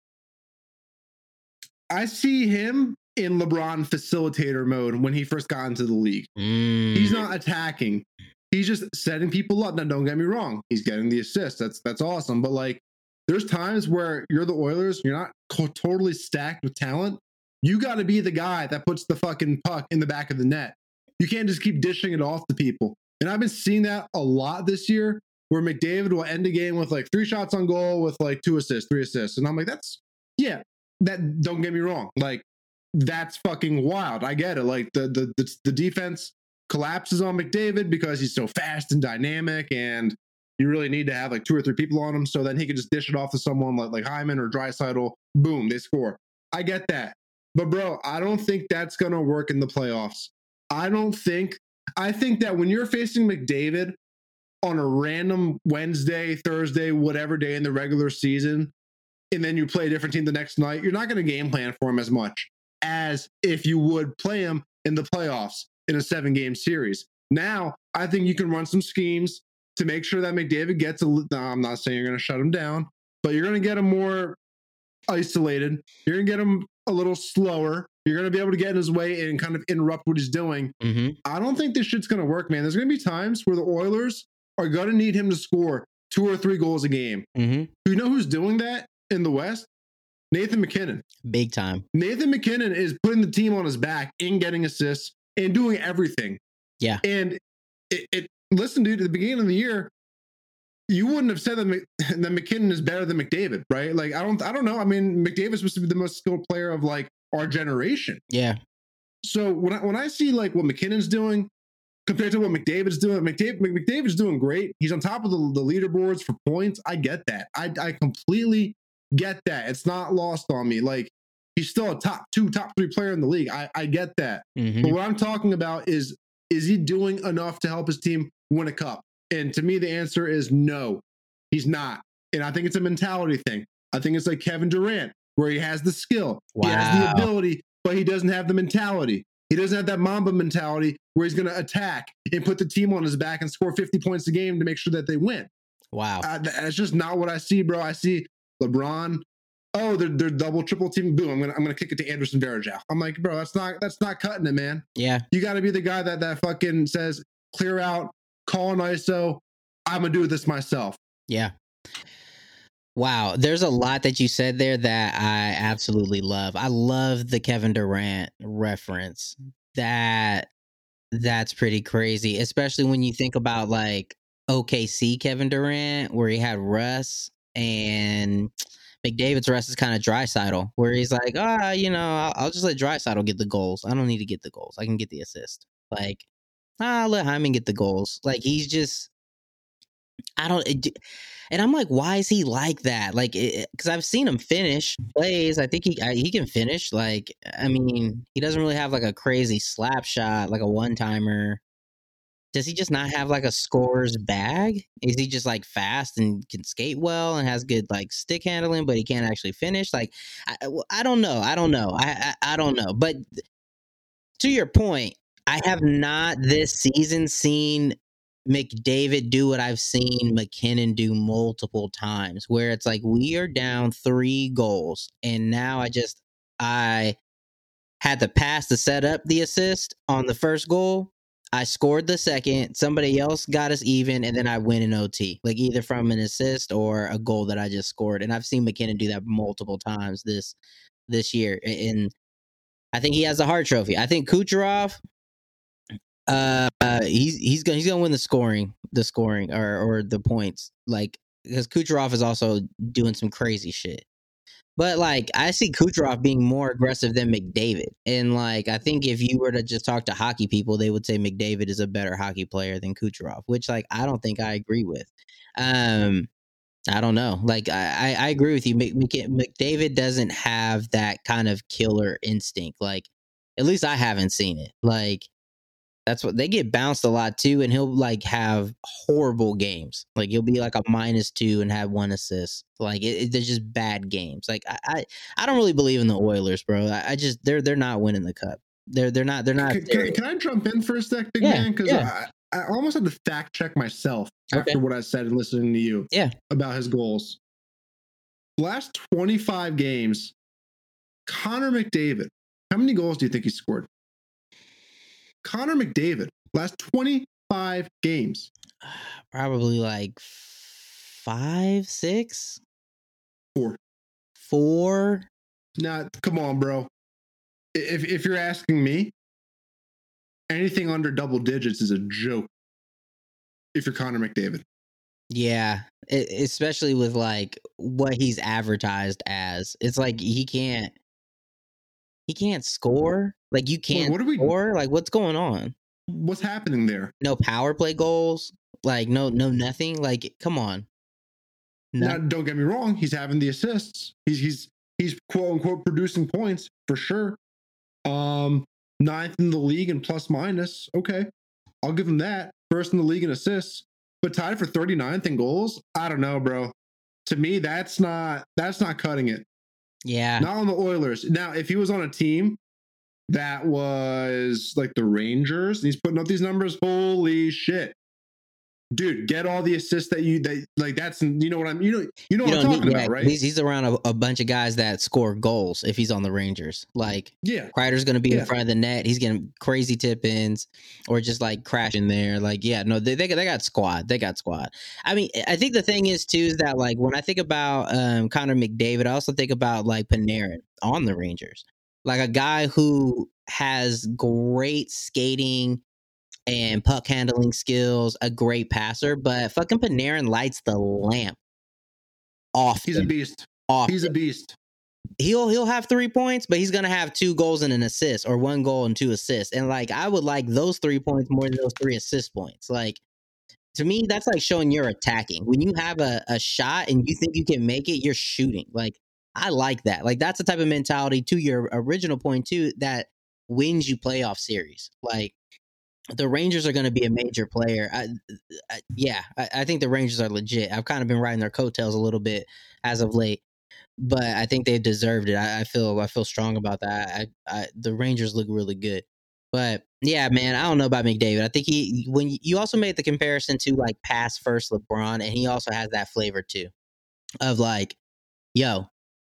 I see him in LeBron facilitator mode when he first got into the league. Mm. He's not attacking. He's just setting people up. Now, don't get me wrong. He's getting the assist. That's that's awesome. But like, there's times where you're the Oilers, you're not co- totally stacked with talent. You got to be the guy that puts the fucking puck in the back of the net. You can't just keep dishing it off to people. And I've been seeing that a lot this year, where McDavid will end a game with like three shots on goal with like two assists, three assists. And I'm like, that's, yeah, that, don't get me wrong. Like, that's fucking wild. I get it. Like, the the the, the defense collapses on McDavid because he's so fast and dynamic, and you really need to have like two or three people on him. So then he can just dish it off to someone like, like Hyman or Draisaitl. Boom, they score. I get that. But bro, I don't think that's going to work in the playoffs. I don't think, I think that when you're facing McDavid on a random Wednesday, Thursday, whatever day in the regular season, and then you play a different team the next night, you're not going to game plan for him as much as if you would play him in the playoffs in a seven game series. Now, I think you can run some schemes to make sure that McDavid gets a, no, I'm not saying you're going to shut him down, but you're going to get him more isolated. You're going to get him a little slower. You're going to be able to get in his way and kind of interrupt what he's doing. Mm-hmm. I don't think this shit's going to work, man. There's going to be times where the Oilers are going to need him to score two or three goals a game. Mm-hmm. You know who's doing that in the West? Nathan MacKinnon. Big time. Nathan MacKinnon is putting the team on his back and getting assists and doing everything. Yeah. And it, it listen, dude, at the beginning of the year, you wouldn't have said that, Mc, that MacKinnon is better than McDavid, right? Like, I don't, I don't know. I mean, McDavid's supposed to be the most skilled player of like our generation. Yeah. So when I, when I see like what McKinnon's doing compared to what McDavid's doing, McDavid, McDavid's doing great. He's on top of the, the leaderboards for points. I get that. I, I completely get that. It's not lost on me. Like, he's still a top two, top three player in the league. I, I get that. Mm-hmm. But what I'm talking about is, is he doing enough to help his team win a cup? And to me, the answer is no, he's not. And I think it's a mentality thing. I think it's like Kevin Durant, where he has the skill, wow. he has the ability, but he doesn't have the mentality. He doesn't have that Mamba mentality where he's going to attack and put the team on his back and score fifty points a game to make sure that they win. Wow. Uh, that's just not what I see, bro. I see LeBron. Oh, they're, they're double, triple team. Boom. I'm going to, I'm going to kick it to Anderson Varejao. I'm like, bro, that's not, that's not cutting it, man. Yeah. You got to be the guy that, that fucking says, clear out, call an I S O. I'm going to do this myself. Yeah. Wow. There's a lot that you said there that I absolutely love. I love the Kevin Durant reference. That that's pretty crazy, especially when you think about like O K C Kevin Durant, where he had Russ, and McDavid's Russ is kind of Draisaitl, where he's like, ah, oh, you know, I'll, I'll just let Draisaitl get the goals. I don't need to get the goals. I can get the assist. Like, ah, I'll let Hyman get the goals. Like, he's just, I don't, it, and I'm like, why is he like that? Like, because I've seen him finish plays. I think he he can finish. Like, I mean, he doesn't really have like a crazy slap shot, like a one timer. Does he just not have like a scorer's bag? Is he just like fast and can skate well and has good like stick handling, but he can't actually finish? Like, I, I don't know. I don't know. I, I I don't know. But to your point, I have not this season seen McDavid do what I've seen MacKinnon do multiple times, where it's like we are down three goals, and now I just I had the pass to set up the assist on the first goal. I scored the second. Somebody else got us even, and then I win in O T, like either from an assist or a goal that I just scored. And I've seen MacKinnon do that multiple times this this year, and I think he has the Hart Trophy. I think Kucherov, uh, uh he's he's gonna he's gonna win the scoring, the scoring or or the points, like because Kucherov is also doing some crazy shit. But, like, I see Kucherov being more aggressive than McDavid. And, like, I think if you were to just talk to hockey people, they would say McDavid is a better hockey player than Kucherov, which, like, I don't think I agree with. Um, I don't know. Like I, I, I agree with you. Mc, Mc- McDavid doesn't have that kind of killer instinct. Like at least I haven't seen it. Like that's what they get bounced a lot too, and he'll like have horrible games. Like he'll be like a minus two and have one assist. Like it, it, they're just bad games. Like I, I, I don't really believe in the Oilers, bro. I, I just they're they're not winning the cup. They're they're not they're not. Can, can, can I jump in for a sec, big Yeah, man? Because yeah. I, I almost had to fact check myself Okay. after what I said and listening to you Yeah. about his goals. Last twenty-five games, Connor McDavid, how many goals do you think he scored? Connor McDavid, last twenty-five games. Probably like five, six, Four. Four. Nah, come on, bro. If if you're asking me, anything under double digits is a joke. If you're Connor McDavid. Yeah, it, especially with like what he's advertised as. It's like he can't he can't score. Like you can't what, what are we, score. Like what's going on? What's happening there? No power play goals. Like no no nothing. Like come on. Now, don't get me wrong. He's having the assists. He's he's he's quote unquote producing points for sure. Um, ninth in the league in plus minus. Okay, I'll give him that. First in the league in assists, but tied for thirty-ninth in goals. I don't know, bro. To me, that's not that's not cutting it. Yeah, not on the Oilers. Now, if he was on a team that was like the Rangers, and he's putting up these numbers, holy shit. Dude, get all the assists that you that like. That's you know what I'm you know you know you what I'm talking need, about, yeah, right? He's, he's around a, a bunch of guys that score goals if he's on the Rangers. Like yeah, Kreider's going to be yeah. in front of the net. He's getting crazy tip ins or just like crashing there. Like yeah, no, they they they got squad. They got squad. I mean, I think the thing is too is that like when I think about um, Connor McDavid, I also think about like Panarin on the Rangers, like a guy who has great skating and puck handling skills, a great passer, but fucking Panarin lights the lamp off. He's a beast. Often. He's a beast. He'll he'll have three points, but he's gonna have two goals and an assist, or one goal and two assists. And like I would like those three points more than those three assist points. Like to me, that's like showing you're attacking. When you have a, a shot and you think you can make it, you're shooting. Like I like that. Like that's the type of mentality to your original point too that wins you playoff series. Like the Rangers are going to be a major player. I, I, yeah, I, I think the Rangers are legit. I've kind of been riding their coattails a little bit as of late, but I think they've deserved it. I, I feel I feel strong about that. I, I, the Rangers look really good, but yeah, man, I don't know about McDavid. I think he when you also made the comparison to like pass first LeBron, and he also has that flavor too, of like, yo,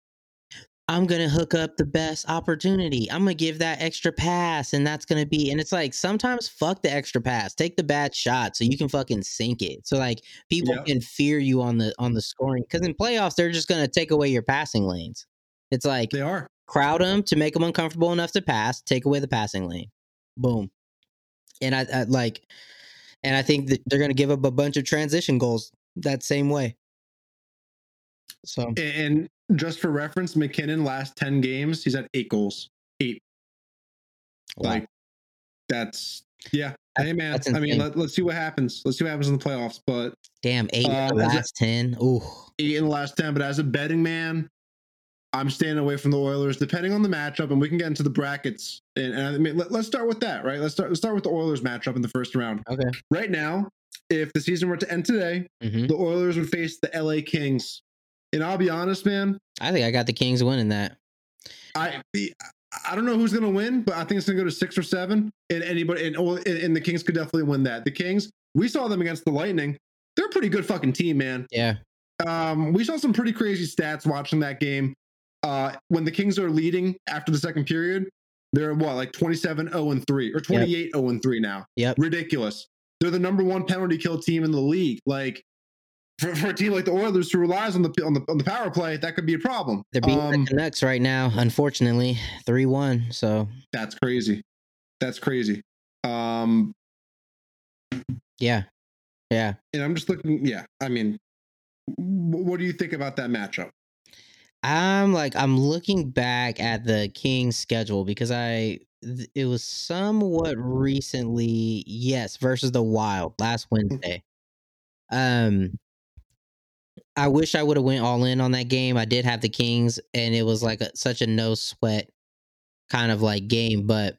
I'm going to hook up the best opportunity. I'm going to give that extra pass, and that's going to be, and it's like, sometimes fuck the extra pass. Take the bad shot so you can fucking sink it. So like people yep. can fear you on the, on the scoring. Cause in playoffs, they're just going to take away your passing lanes. It's like, they are crowd them to make them uncomfortable enough to pass, take away the passing lane. Boom. And I, I like, and I think that they're going to give up a bunch of transition goals that same way. So, and just for reference, McKinnon last ten games, he's at eight goals. Eight. Wow. Like that's yeah. That's, hey man, I mean, let, let's see what happens. Let's see what happens in the playoffs. But damn, eight um, in the last a, ten. Ooh, eight in the last ten. But as a betting man, I'm staying away from the Oilers, depending on the matchup, and we can get into the brackets. And, and I mean, let, let's start with that, right? Let's start. Let's start with the Oilers matchup in the first round. Okay. Right now, if the season were to end today, mm-hmm. the Oilers would face the L A Kings. And I'll be honest, man. I think I got the Kings winning that. I I don't know who's going to win, but I think it's going to go to six or seven. And anybody, and, and the Kings could definitely win that. The Kings, we saw them against the Lightning. They're a pretty good fucking team, man. Yeah. Um, we saw some pretty crazy stats watching that game. Uh, when the Kings are leading after the second period, they're what, like twenty-seven oh and three or twenty-eight oh and three now. Yep. Ridiculous. They're the number one penalty kill team in the league. Like, For, for a team like the Oilers who relies on the on the on the power play, that could be a problem. They're beating um, the Canucks right now, unfortunately, three one. So that's crazy. That's crazy. Um, yeah, yeah. And I'm just looking. Yeah, I mean, what do you think about that matchup? I'm like, I'm looking back at the Kings schedule because I it was somewhat recently, yes, versus the Wild last Wednesday. Um. I wish I would have went all in on that game. I did have the Kings, and it was like a, such a no sweat kind of like game. But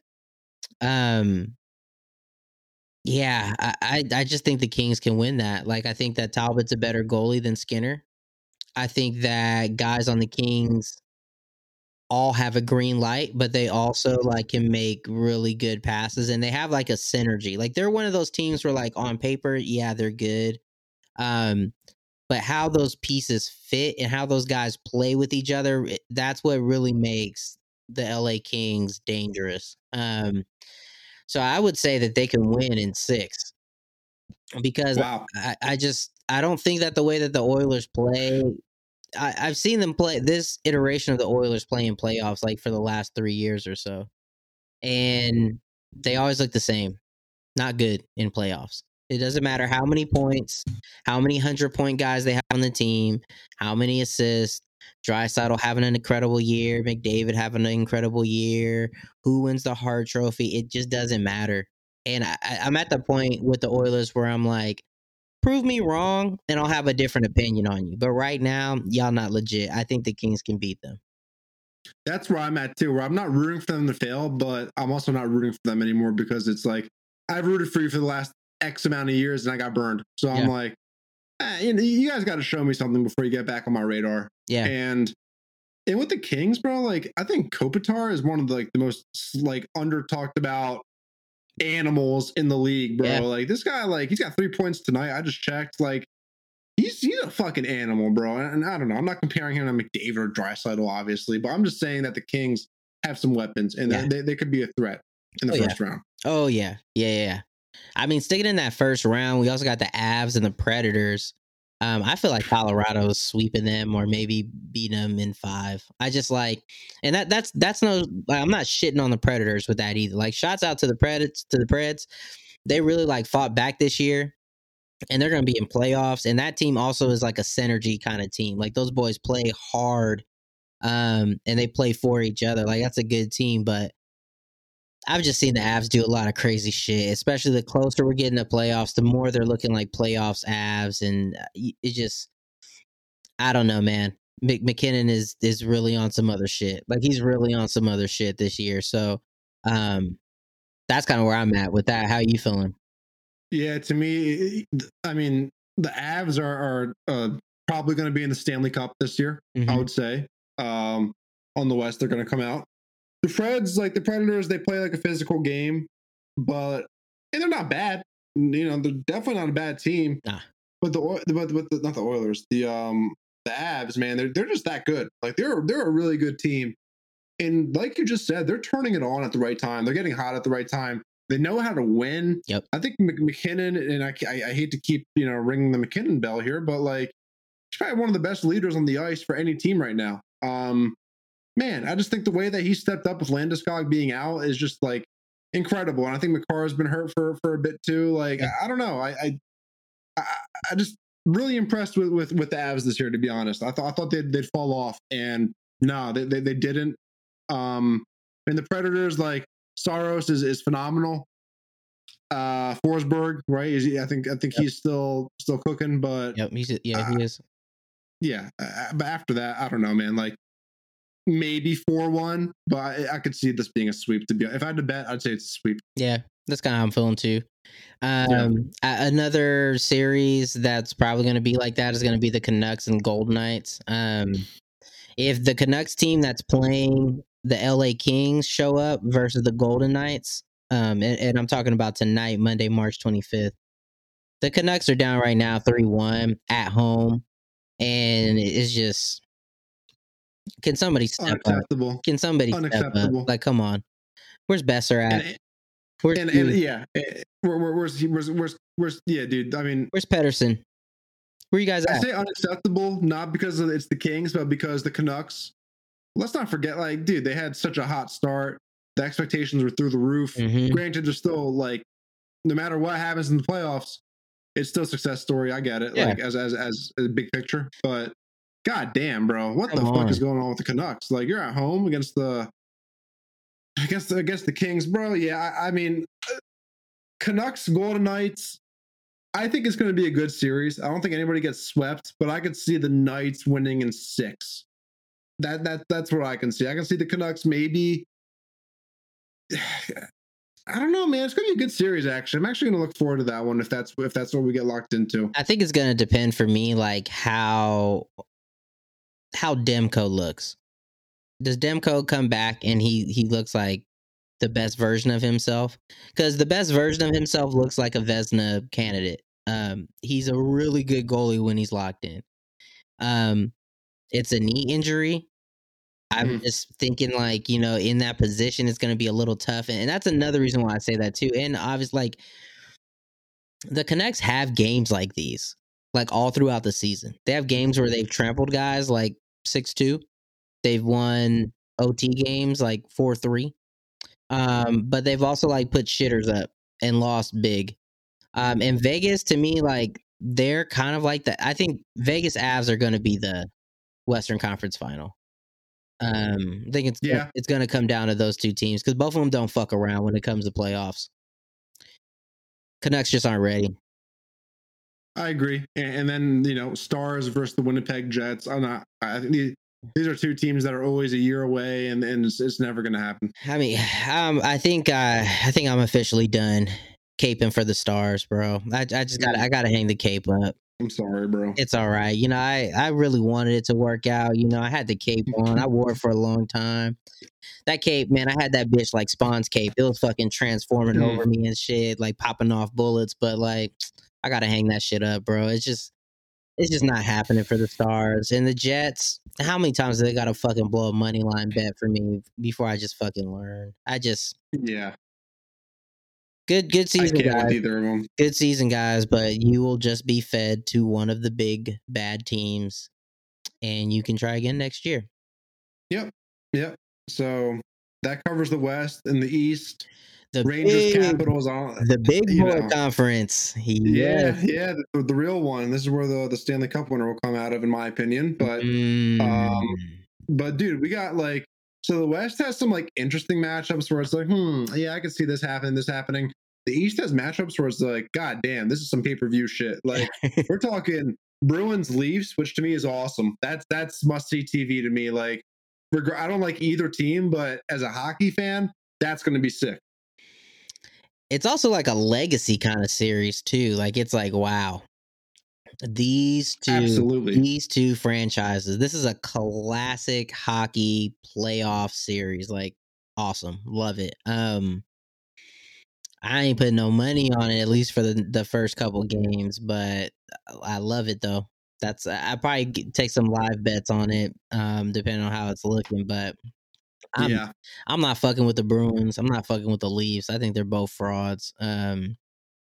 um, yeah, I, I I just think the Kings can win that. Like I think that Talbot's a better goalie than Skinner. I think that guys on the Kings all have a green light, but they also like can make really good passes, and they have like a synergy. Like they're one of those teams where like on paper, yeah, they're good. Um, but how those pieces fit and how those guys play with each other, that's what really makes the L A Kings dangerous. Um, so I would say that they can win in six because wow. I, I just I don't think that the way that the Oilers play, I, I've seen them play this iteration of the Oilers play in playoffs like for the last three years or so, and they always look the same. Not good in playoffs. It doesn't matter how many points, how many hundred point guys they have on the team, how many assists. Draisaitl having an incredible year, McDavid having an incredible year. Who wins the Hart Trophy? It just doesn't matter. And I, I'm at the point with the Oilers where I'm like, prove me wrong, and I'll have a different opinion on you. But right now, y'all not legit. I think the Kings can beat them. That's where I'm at too. Where I'm not rooting for them to fail, but I'm also not rooting for them anymore because it's like I've rooted for you for the last X amount of years and I got burned. So yeah. I'm like, eh, you, know, you guys got to show me something before you get back on my radar. Yeah. And and with the Kings, bro, like I think Kopitar is one of the, like the most like under talked about animals in the league, bro. Yeah. Like this guy, like he's got three points tonight. I just checked. Like he's he's a fucking animal, bro. And, and I don't know. I'm not comparing him to McDavid or Draisaitl, obviously, but I'm just saying that the Kings have some weapons and yeah. they they could be a threat in the oh, first yeah. round. Oh yeah, yeah, yeah. I mean, sticking in that first round, we also got the Avs and the Predators. Um, I feel like Colorado is sweeping them or maybe beating them in five. I just like, and that that's that's no. Like, I'm not shitting on the Predators with that either. Like, shots out to the Preds, to the Preds. They really like fought back this year, and they're going to be in playoffs. And that team also is like a synergy kind of team. Like those boys play hard, um, and they play for each other. Like that's a good team, but I've just seen the Avs do a lot of crazy shit, especially the closer we're getting to playoffs, the more they're looking like playoffs Avs. And it just, I don't know, man. Mc, McKinnon is is really on some other shit. Like he's really on some other shit this year. So um, that's kind of where I'm at with that. How are you feeling? Yeah, to me, I mean, the Avs are, are uh, probably going to be in the Stanley Cup this year, mm-hmm. I would say. Um, on the West, they're going to come out. The Preds, like the Predators, they play like a physical game, but and they're not bad. You know, they're definitely not a bad team. Nah. But the but, but the, not the Oilers, the um the Avs, man, they're they're just that good. Like they're they're a really good team, and like you just said, they're turning it on at the right time. They're getting hot at the right time. They know how to win. Yep. I think McKinnon, and I, I I hate to keep you know ringing the McKinnon bell here, but like he's probably one of the best leaders on the ice for any team right now. Um. Man, I just think the way that he stepped up with Landeskog being out is just like incredible, and I think Makar has been hurt for for a bit too. Like yeah. I, I don't know, I, I I I just really impressed with with with the Avs this year. To be honest, I thought I thought they'd they'd fall off, and no, they they, they didn't. Um, and the Predators, like Saros is is phenomenal. Uh, Forsberg, right? Is he, I think I think yep. he's still still cooking, but yep, he's yeah he uh, is. Yeah, uh, but after that, I don't know, man. Like. Maybe four one, but I, I could see this being a sweep. To be, if I had to bet, I'd say it's a sweep. Yeah, that's kind of how I'm feeling too. Um, yeah. Another series that's probably going to be like that is going to be the Canucks and Golden Knights. Um, if the Canucks team that's playing the L A Kings show up versus the Golden Knights, um, and, and I'm talking about tonight, Monday, March twenty-fifth, the Canucks are down right now, three one at home, and it's just. Can somebody step Unacceptable. up? Can somebody step up? Like, come on. Where's Besser at? And, where's and, and yeah, where, where, where's, where's where's where's yeah, dude. I mean, where's Pedersen? Where you guys at? I say unacceptable, not because it's the Kings, but because the Canucks. Let's not forget, like, dude, they had such a hot start. The expectations were through the roof. Mm-hmm. Granted, they're still like, no matter what happens in the playoffs, it's still a success story. I get it, yeah. like as as as a big picture, but. God damn, bro! What Come the on. fuck is going on with the Canucks? Like you're at home against the, against the, against the Kings, bro. Yeah, I, I mean, Canucks, Golden Knights. I think it's going to be a good series. I don't think anybody gets swept, but I could see the Knights winning in six. That that that's what I can see. I can see the Canucks maybe. I don't know, man. It's going to be a good series. Actually, I'm actually going to look forward to that one if that's if that's what we get locked into. I think it's going to depend for me, like how how Demko looks. Does Demko come back and he he looks like the best version of himself? Because the best version of himself looks like a Vezina candidate. Um, he's a really good goalie when he's locked in. Um, it's a knee injury. I'm mm. just thinking, like, you know, in that position, it's going to be a little tough. And, and that's another reason why I say that, too. And obviously, like, the Canucks have games like these, like, all throughout the season. They have games where they've trampled guys, like, six two. They've won O T games, like, four three. Um, but they've also, like, put shitters up and lost big. Um, and Vegas, to me, like, they're kind of like that. I think Vegas Avs are going to be the Western Conference Final. Um, I think it's yeah. it's going to come down to those two teams because both of them don't fuck around when it comes to playoffs. Canucks just aren't ready. I agree, and then you know, Stars versus the Winnipeg Jets. I'm not. I think these, these are two teams that are always a year away, and, and it's, it's never going to happen. I mean, um, I think uh, I think I'm officially done caping for the Stars, bro. I I just got I got to hang the cape up. I'm sorry, bro. It's all right. You know, I, I really wanted it to work out. You know, I had the cape on. I wore it for a long time. That cape, man, I had that bitch like Spawn's cape. It was fucking transforming mm. over me and shit, like popping off bullets. But like, I gotta hang that shit up, bro. It's just, it's just not happening for the Stars and the Jets. How many times do they gotta fucking blow a money line bet for me before I just fucking learn? I just, yeah. Good, good season, I can't guys. With either of them. Good season, guys. But you will just be fed to one of the big bad teams, and you can try again next year. Yep, yep. So that covers the West and the East. The Rangers, big, Capitals on the big boy know. conference. Yes. Yeah, yeah, the, the real one. This is where the the Stanley Cup winner will come out of, in my opinion. But, mm. um, but dude, we got like. So the West has some like interesting matchups where it's like, hmm, yeah, I can see this happening, this happening. The East has matchups where it's like, God damn, this is some pay-per-view shit. Like we're talking Bruins Leafs, which to me is awesome. That's that's must-see T V to me. Like, I don't like either team, but as a hockey fan, that's going to be sick. It's also like a legacy kind of series too. Like it's like, wow. These two, Absolutely. These two franchises. This is a classic hockey playoff series. Like, awesome, love it. Um, I ain't putting no money on it, at least for the the first couple games, but I love it though. That's I probably get, take some live bets on it, um, depending on how it's looking. But I'm, yeah, I'm not fucking with the Bruins. I'm not fucking with the Leafs. I think they're both frauds. Um,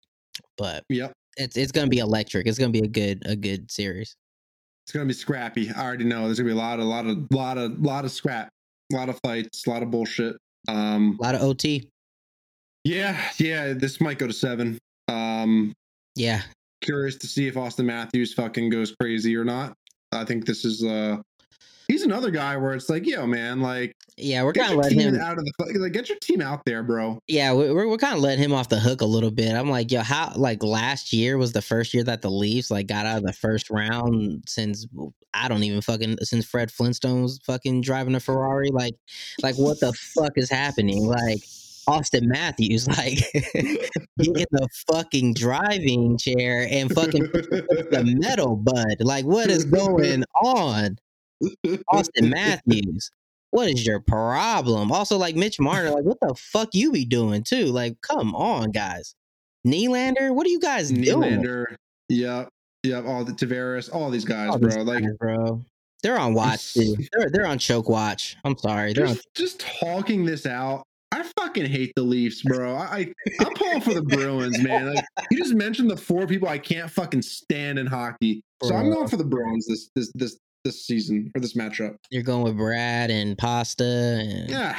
but yep. It's it's gonna be electric. It's gonna be a good a good series. It's gonna be scrappy. I already know. There's gonna be a lot, a lot of, lot of, lot of scrap, a lot of fights, a lot of bullshit. Um, a lot of O T. Yeah, yeah. This might go to seven. Um, yeah. Curious to see if Austin Matthews fucking goes crazy or not. I think this is. uh He's another guy where it's like, yo, man, like, yeah, we're kind of letting him out of the like, get your team out there, bro. Yeah, we're we're kind of letting him off the hook a little bit. I'm like, yo, how like last year was the first year that the Leafs like got out of the first round since I don't even fucking since Fred Flintstone was fucking driving a Ferrari. Like, like what the fuck is happening? Like Austin Matthews, like get in the fucking driving chair and fucking the metal, bud. Like, what is going on? Austin Matthews, what is your problem? Also, like Mitch Marner, like what the fuck you be doing too? Like, come on, guys. Nylander, what are you guys Nylander, doing? Nylander, yep, yep. All the Tavares, all these guys, all bro. These like, guys, bro, they're on watch too. They're they're on choke watch. I'm sorry, they're just, on- just talking this out. I fucking hate the Leafs, bro. I, I'm pulling for the Bruins, man. Like you just mentioned the four people I can't fucking stand in hockey, bro. So I'm going for the Bruins this this this. this season or this matchup. You're going with Brad and Pasta and yeah,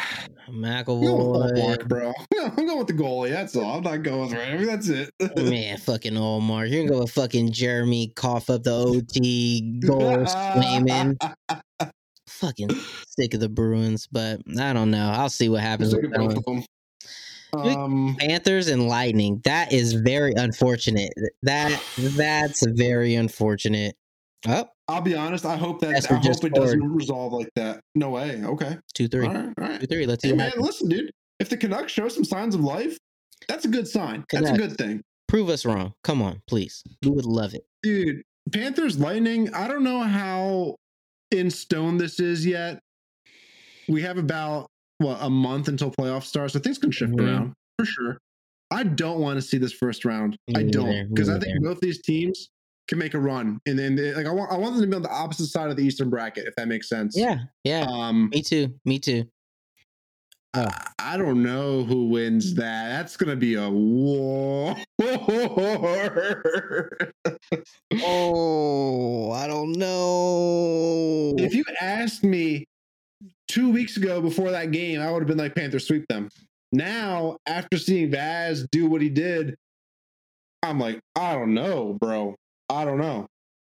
McAvoy, Mark, bro. No, I'm going with the goalie. That's all. I'm not going with right. I mean, that's it. Man, fucking old Mark. You're gonna go with fucking Jeremy. Cough up the O T goal slamming. Fucking sick of the Bruins, but I don't know. I'll see what happens with them. Um, Panthers and Lightning. That is very unfortunate. That that's very unfortunate. Oh, I'll be honest. I hope that Esther I just hope it scored. doesn't resolve like that. No way. Okay. Two three. All right. All right. Two three. Let's see. Hey what man, happens. listen, dude. If the Canucks show some signs of life, that's a good sign. That's a Canucks. good thing. Prove us wrong. Come on, please. We would love it. Dude, Panthers Lightning. I don't know how in stone this is yet. We have about what a month until playoff starts, so things can shift Mhm. around for sure. I don't want to see this first round. Me I neither. don't, because Me I think neither. both these teams can make a run, and then they, like I want, I want them to be on the opposite side of the Eastern bracket, if that makes sense. Yeah, yeah. Um, Me too. Me too. Oh. I, I don't know who wins that. That's gonna be a war. Oh, I don't know. If you asked me two weeks ago before that game, I would have been like, Panthers sweep them. Now, after seeing Vaz do what he did, I'm like, I don't know, bro. I don't know.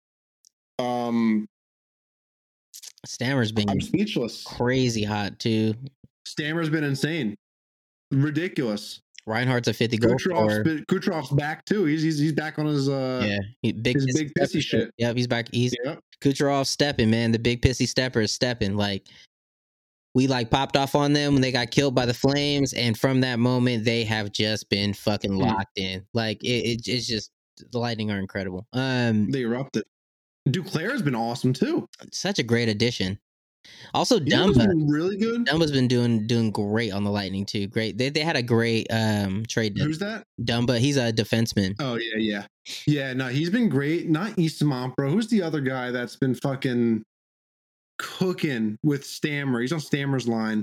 Um, Stammer's been I'm speechless. crazy hot too. Stammer's been insane, ridiculous. Reinhardt's a fifty goal Kucherov's, scorer. been, Kucherov's back too. He's he's, he's back on his uh Yeah, he, big his pissy big pissy stepper shit. Yep, he's back. He's Yep. Kucherov stepping, man. The big pissy stepper is stepping. Like we like popped off on them when they got killed by the Flames, and from that moment they have just been fucking locked mm. in. Like it, it, it's just the Lightning are incredible. Um, they erupted. Duclair's been awesome too. Such a great addition. Also, He Dumba, really good. Dumba's been doing doing great on the Lightning too. Great. They they had a great um trade. Who's that? Dumba. He's a defenseman. Oh yeah, yeah, yeah. No, he's been great. Not Eastamont, bro. Who's the other guy that's been fucking cooking with Stammer? He's on Stammer's line.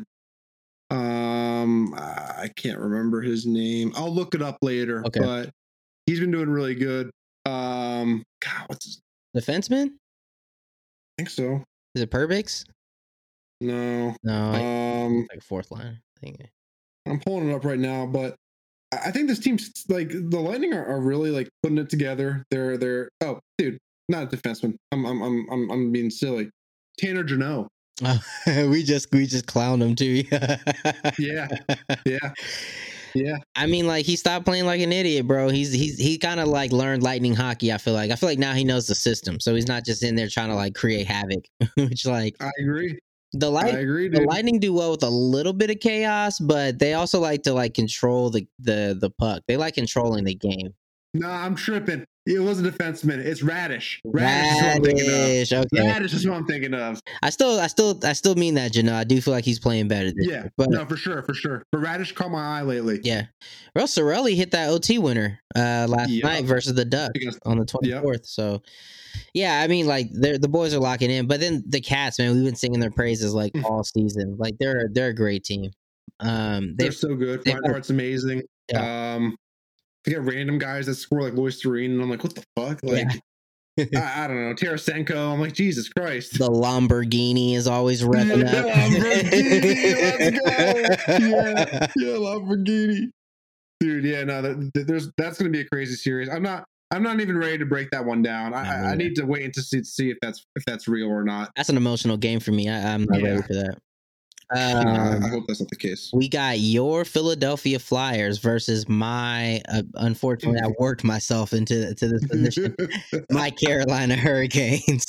Um, I can't remember his name. I'll look it up later. Okay. But he's been doing really good. Um, God, what's his defenseman? I think so. Is it Perbix? No, no, like, um, like fourth line. I think. I'm pulling it up right now, but I think this team's like the Lightning are, are really like putting it together. They're they're oh, dude, not a defenseman. I'm I'm I'm I'm, I'm being silly. Tanner Jeannot. Oh, we just we just clowned him too. yeah, yeah, yeah. I mean, like he stopped playing like an idiot, bro. He's he's he kind of like learned Lightning hockey. I feel like I feel like now he knows the system, so he's not just in there trying to like create havoc. Which like I agree. The light, I agree, the Lightning do well with a little bit of chaos, but they also like to like control the the the puck. They like controlling the game. No, nah, I'm tripping. It was a defenseman. It's Radish. Radish, Radish is okay. Radish is what I'm thinking of. I still, I still, I still mean that, Janelle. I do feel like he's playing better. This yeah, year, but no, for sure, for sure. But Radish caught my eye lately. Yeah, Well, Cirelli hit that O T winner uh, last yep. night versus the Ducks on the twenty-fourth. Yep. So, yeah, I mean, like they're the boys are locking in, but then the Cats, man, we've been singing their praises like all season. Like they're they're a great team. Um, they're so good. Reinhardt's amazing. Yeah. Um, I get random guys that score like Lois Serene, and I'm like, what the fuck? Like, yeah. I, I don't know. Tarasenko. I'm like, Jesus Christ. The Lamborghini is always revving yeah, up. Lamborghini, let's go. Yeah, yeah, Lamborghini. Dude, yeah, no, that, there's that's gonna be a crazy series. I'm not. I'm not even ready to break that one down. I, I, I need to wait to see, see if that's if that's real or not. That's an emotional game for me. I, I'm not yeah. ready for that. Um, no, I hope that's not the case. We got your Philadelphia Flyers versus my. Uh, unfortunately, I worked myself into to this position. My Carolina Hurricanes.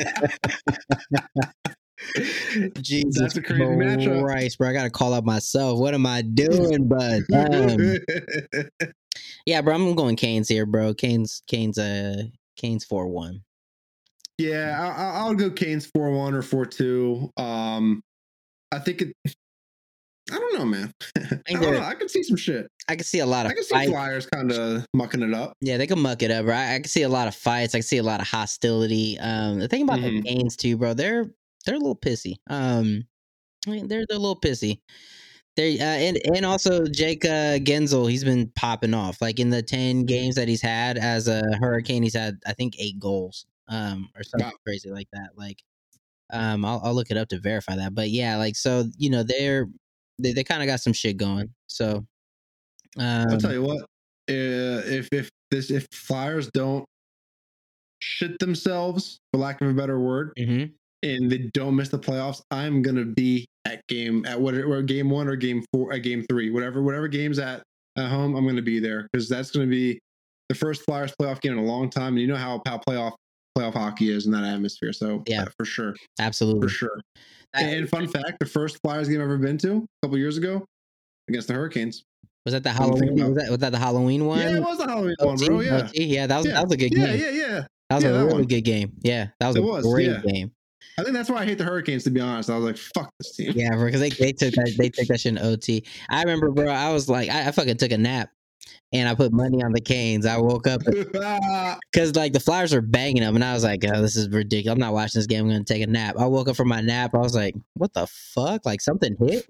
Jesus that's a crazy Christ, matchup. bro! I gotta call out myself. What am I doing, bud? Um, yeah, bro. I'm going Canes here, bro. Canes, Canes, uh, Canes four one. Yeah, I, I'll go Canes four one or four two. Um. I think it. I don't know, man. I, I don't know. I can see some shit. I can see a lot of. I can see fights. Flyers kind of mucking it up. Yeah, they can muck it up. Right? I can see a lot of fights. I can see a lot of hostility. Um, the thing about mm-hmm. the Canes too, bro, they're they're a little pissy. Um, I mean, they're they're a little pissy. They uh, and and also Jake uh, Gensel, he's been popping off. Like in the ten games that he's had as a Hurricane, he's had I think eight goals. Um, or something wow. crazy like that. Like. Um, I'll, I'll look it up to verify that, but yeah, like so, you know, they're they, they kind of got some shit going. So, um, I'll tell you what, uh, if if this if Flyers don't shit themselves, for lack of a better word, mm-hmm. and they don't miss the playoffs, I'm gonna be at game at whatever game one or game four, at game three, whatever whatever games at at home, I'm going to be there because that's going to be the first Flyers playoff game in a long time. And you know how how playoff playoff hockey is in that atmosphere. So yeah, uh, for sure, absolutely, for sure. That, and fun fact: the first Flyers game I've ever been to a couple years ago against the Hurricanes. Was that the Halloween? Was that was that the Halloween one? Yeah, it was the Halloween O T, one, bro. Yeah, O T? yeah, that was yeah. that was a good yeah, game. Yeah, yeah, yeah. That was yeah, a that really one. good game. Yeah, that was it a was, great yeah. game. I think that's why I hate the Hurricanes. To be honest, I was like, "Fuck this team." Yeah, because they, they took that they took that shit in O T. I remember, bro. I was like, I, I fucking took a nap, and I put money on the Canes. I woke up because like the Flyers are banging them, and I was like, oh, this is ridiculous. I'm not watching this game. I'm gonna take a nap. I woke up from my nap. I was like, what the fuck? Like something hit.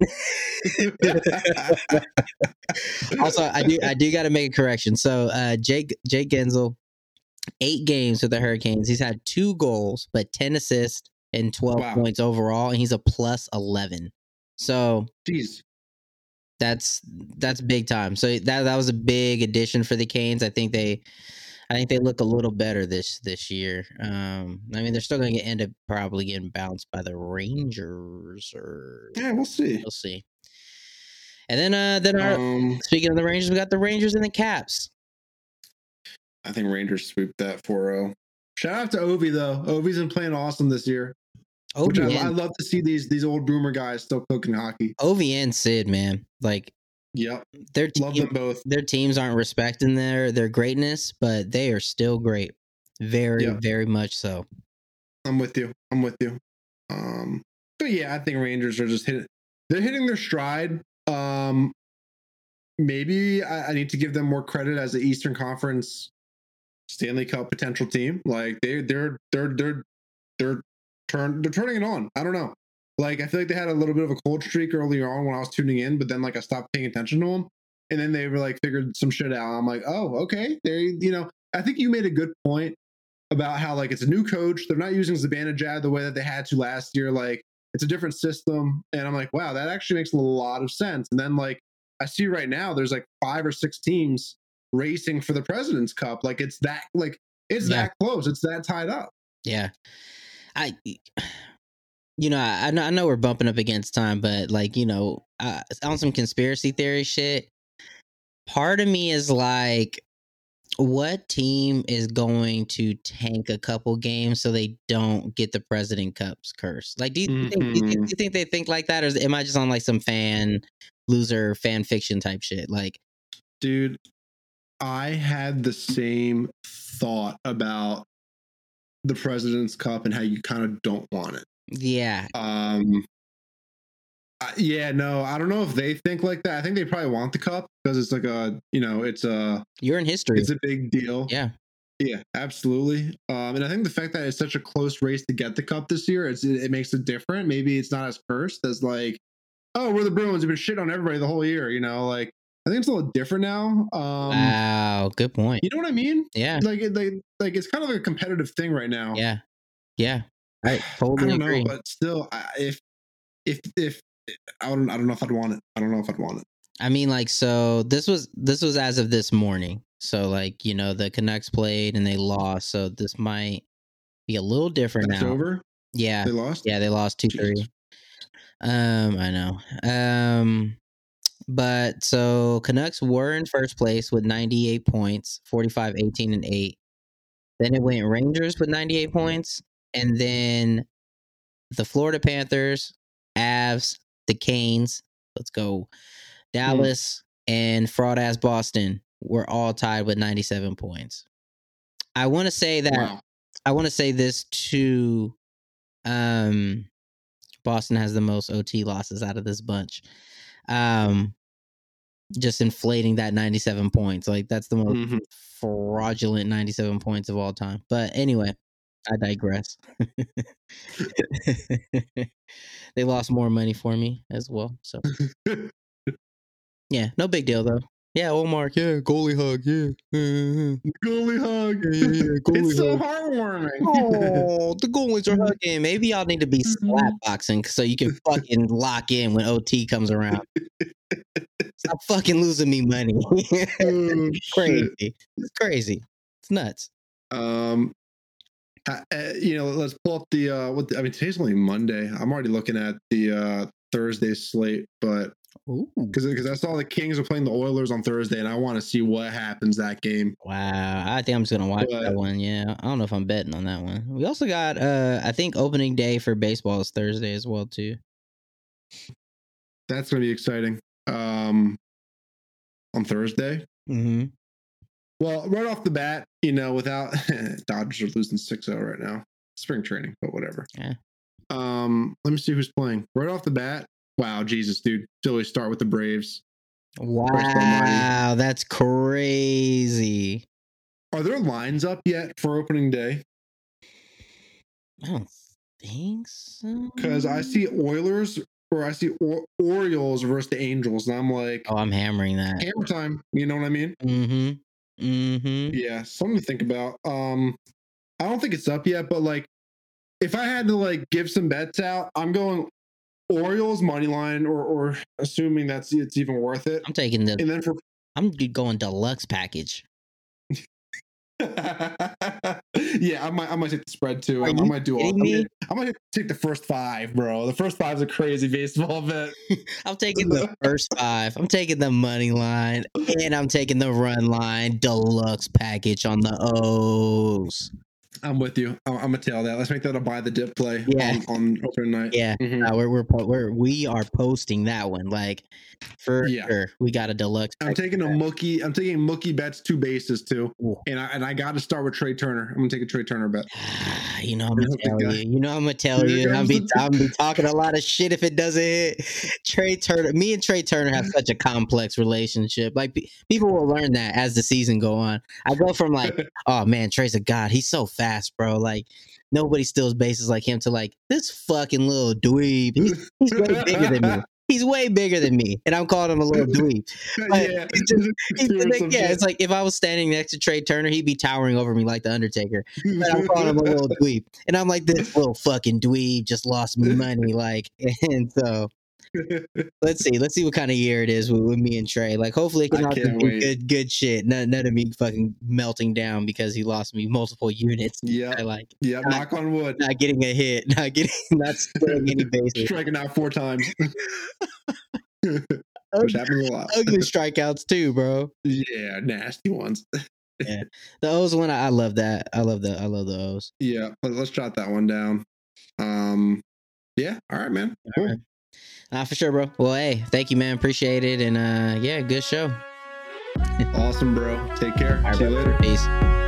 Also, I do I do got to make a correction. So, uh, Jake Jake Gensel, eight games with the Hurricanes. He's had two goals, but ten assists and twelve wow. points overall, and he's a plus eleven. So, jeez, that's that's big time. So that that was a big addition for the Canes. I think they, I think they look a little better this this year. Um, I mean, they're still going to end up probably getting bounced by the Rangers, or yeah, we'll see. We'll see. And then, uh, then our um, speaking of the Rangers, we got the Rangers and the Caps. I think Rangers sweep that four oh. Shout out to Ovi though. Ovi's been playing awesome this year. Ovi which I, and, I love to see these these old boomer guys still cooking hockey. Ovi and Sid, man, like, yep, their team, love them both. Their teams aren't respecting their their greatness, but they are still great, very yep. very much so. I'm with you. I'm with you. Um, but yeah, I think Rangers are just hitting. They're hitting their stride. Um, maybe I, I need to give them more credit as the Eastern Conference Stanley Cup potential team. Like they, they're, they're, they're, they're turn, they're turning it on. I don't know. Like I feel like they had a little bit of a cold streak earlier on when I was tuning in, but then like I stopped paying attention to them, and then they were like figured some shit out. I'm like, oh, okay. There, you know, I think you made a good point about how like it's a new coach. They're not using Zibanejad the way that they had to last year. Like. It's a different system. And I'm like, wow, that actually makes a lot of sense. And then like I see right now there's like five or six teams racing for the President's Cup. Like it's that like it's yeah. that close. It's that tied up. Yeah. I you know, I, I know we're bumping up against time, but like, you know, uh, on some conspiracy theory shit, part of me is like, what team is going to tank a couple games so they don't get the President Cup's curse? Like, do you, mm-hmm. think, do, you think, do you think they think like that, or is, am I just on like some fan loser fan fiction type shit? Like, dude, I had the same thought about the President's Cup and how you kind of don't want it. Yeah. Um. Uh, yeah, no, I don't know if they think like that. I think they probably want the cup because it's like a, you know, it's a. You're in history. It's a big deal. Yeah. Yeah, absolutely. Um, and I think the fact that it's such a close race to get the cup this year, it's, it, it makes it different. Maybe it's not as cursed as like, oh, we're the Bruins. We've been shit on everybody the whole year. You know, like I think it's a little different now. Um, wow, good point. You know what I mean? Yeah. Like, like, like it's kind of like a competitive thing right now. Yeah. Yeah. I totally I don't agree. know, but still, I, if if if I don't, I don't know if I'd want it. I don't know if I'd want it. I mean, like, so this was this was as of this morning. So, like, you know, the Canucks played and they lost. So this might be a little different That's now. Over? Yeah, they lost. Yeah, they lost two three. Um, I know. Um, but so Canucks were in first place with ninety-eight points, forty-five, eighteen, and eight. Then it went Rangers with ninety-eight points, and then the Florida Panthers, Avs, the Canes, let's go, Dallas, mm. and fraud ass Boston were all tied with ninety-seven points. I want to say that wow. I want to say this too. Um, Boston has the most O T losses out of this bunch. Um, just inflating that ninety-seven points. Like that's the most mm-hmm. fraudulent ninety-seven points of all time. But anyway, I digress. They lost more money for me as well. So yeah, no big deal though. Yeah, Omar. Yeah, goalie hug. Yeah, goalie hug. Yeah, yeah, yeah, goalie it's hug. so heartwarming. Oh, the goalies are hugging. Maybe y'all need to be slap boxing so you can fucking lock in when O T comes around. Stop fucking losing me money. Oh, crazy. Shit. It's crazy. It's nuts. Um. Uh, you know, let's pull up the uh what the, I mean today's only Monday. I'm already looking at the uh Thursday's slate, but because because I saw the Kings are playing the Oilers on Thursday, and I want to see what happens that game. Wow, I think I'm just gonna watch but, that one. Yeah, I don't know if I'm betting on that one. We also got, uh, I think opening day for baseball is Thursday as well too. That's gonna be exciting. Um, on Thursday. Mm-hmm. Well, right off the bat, you know, without Dodgers are losing six oh right now. Spring training, but whatever. Yeah. Um, let me see who's playing. Right off the bat. Wow, Jesus, dude. Phillies start with the Braves. Wow, that's crazy. Are there lines up yet for opening day? I don't think so. Because I see Oilers or I see or- Orioles versus the Angels, and I'm like, oh, I'm hammering that. Hammer time. You know what I mean? Mm-hmm. Mm-hmm. Yeah, something to think about. Um, I don't think it's up yet, but like, if I had to like give some bets out, I'm going Orioles money line, or or assuming that's it's even worth it. I'm taking the. And then for I'm going deluxe package. Yeah, I might I might take the spread too. I, I might do all. Me? I might take the first five, bro. The first five is a crazy baseball bet. I'm taking the first five. I'm taking the money line, and I'm taking the run line deluxe package on the O's. I'm with you. I'm, I'm gonna tell that. Let's make that a buy the dip play. Yeah. on, on opening night. Yeah, mm-hmm. uh, we're, we're we're we are posting that one like for yeah. sure. We got a deluxe. I'm taking a Mookie. I'm taking Mookie bets two bases too, Ooh. and I and I got to start with Trey Turner. I'm gonna take a Trey Turner bet. You know I'm gonna tell you. You know I'm gonna tell you. I'm be I'm be talking a lot of shit if it doesn't hit. Trey Turner. Me and Trey Turner have such a complex relationship. Like p- people will learn that as the season go on. I go from like, oh man, Trey's a god. He's so fast, bro. Like. Nobody steals bases like him to like this fucking little dweeb. He's, he's way bigger than me. He's way bigger than me, and I'm calling him a little dweeb. But yeah, it's just, he's, like, yeah, it's like if I was standing next to Trey Turner, he'd be towering over me like the Undertaker. But I'm calling him a little dweeb, and I'm like this little fucking dweeb just lost me money, like, and so. Let's see. Let's see what kind of year it is with, with me and Trey. Like, hopefully, it can also be good, good shit. None, none of me fucking melting down because he lost me multiple units. Yeah, I like. Yeah, not, knock on wood. Not getting a hit. Not getting. Not stealing any bases. Striking out four times. Which happens a lot. Ugly strikeouts too, bro. Yeah, nasty ones. Yeah, the O's one. I love that. I love the. I love the O's. Yeah, let's jot that one down. Um, yeah. All right, man. All cool. Right. Uh, for sure, bro. Well, hey, thank you, man. Appreciate it. And uh, yeah, good show. Awesome, bro. Take care. Right, See bro. you later. Peace.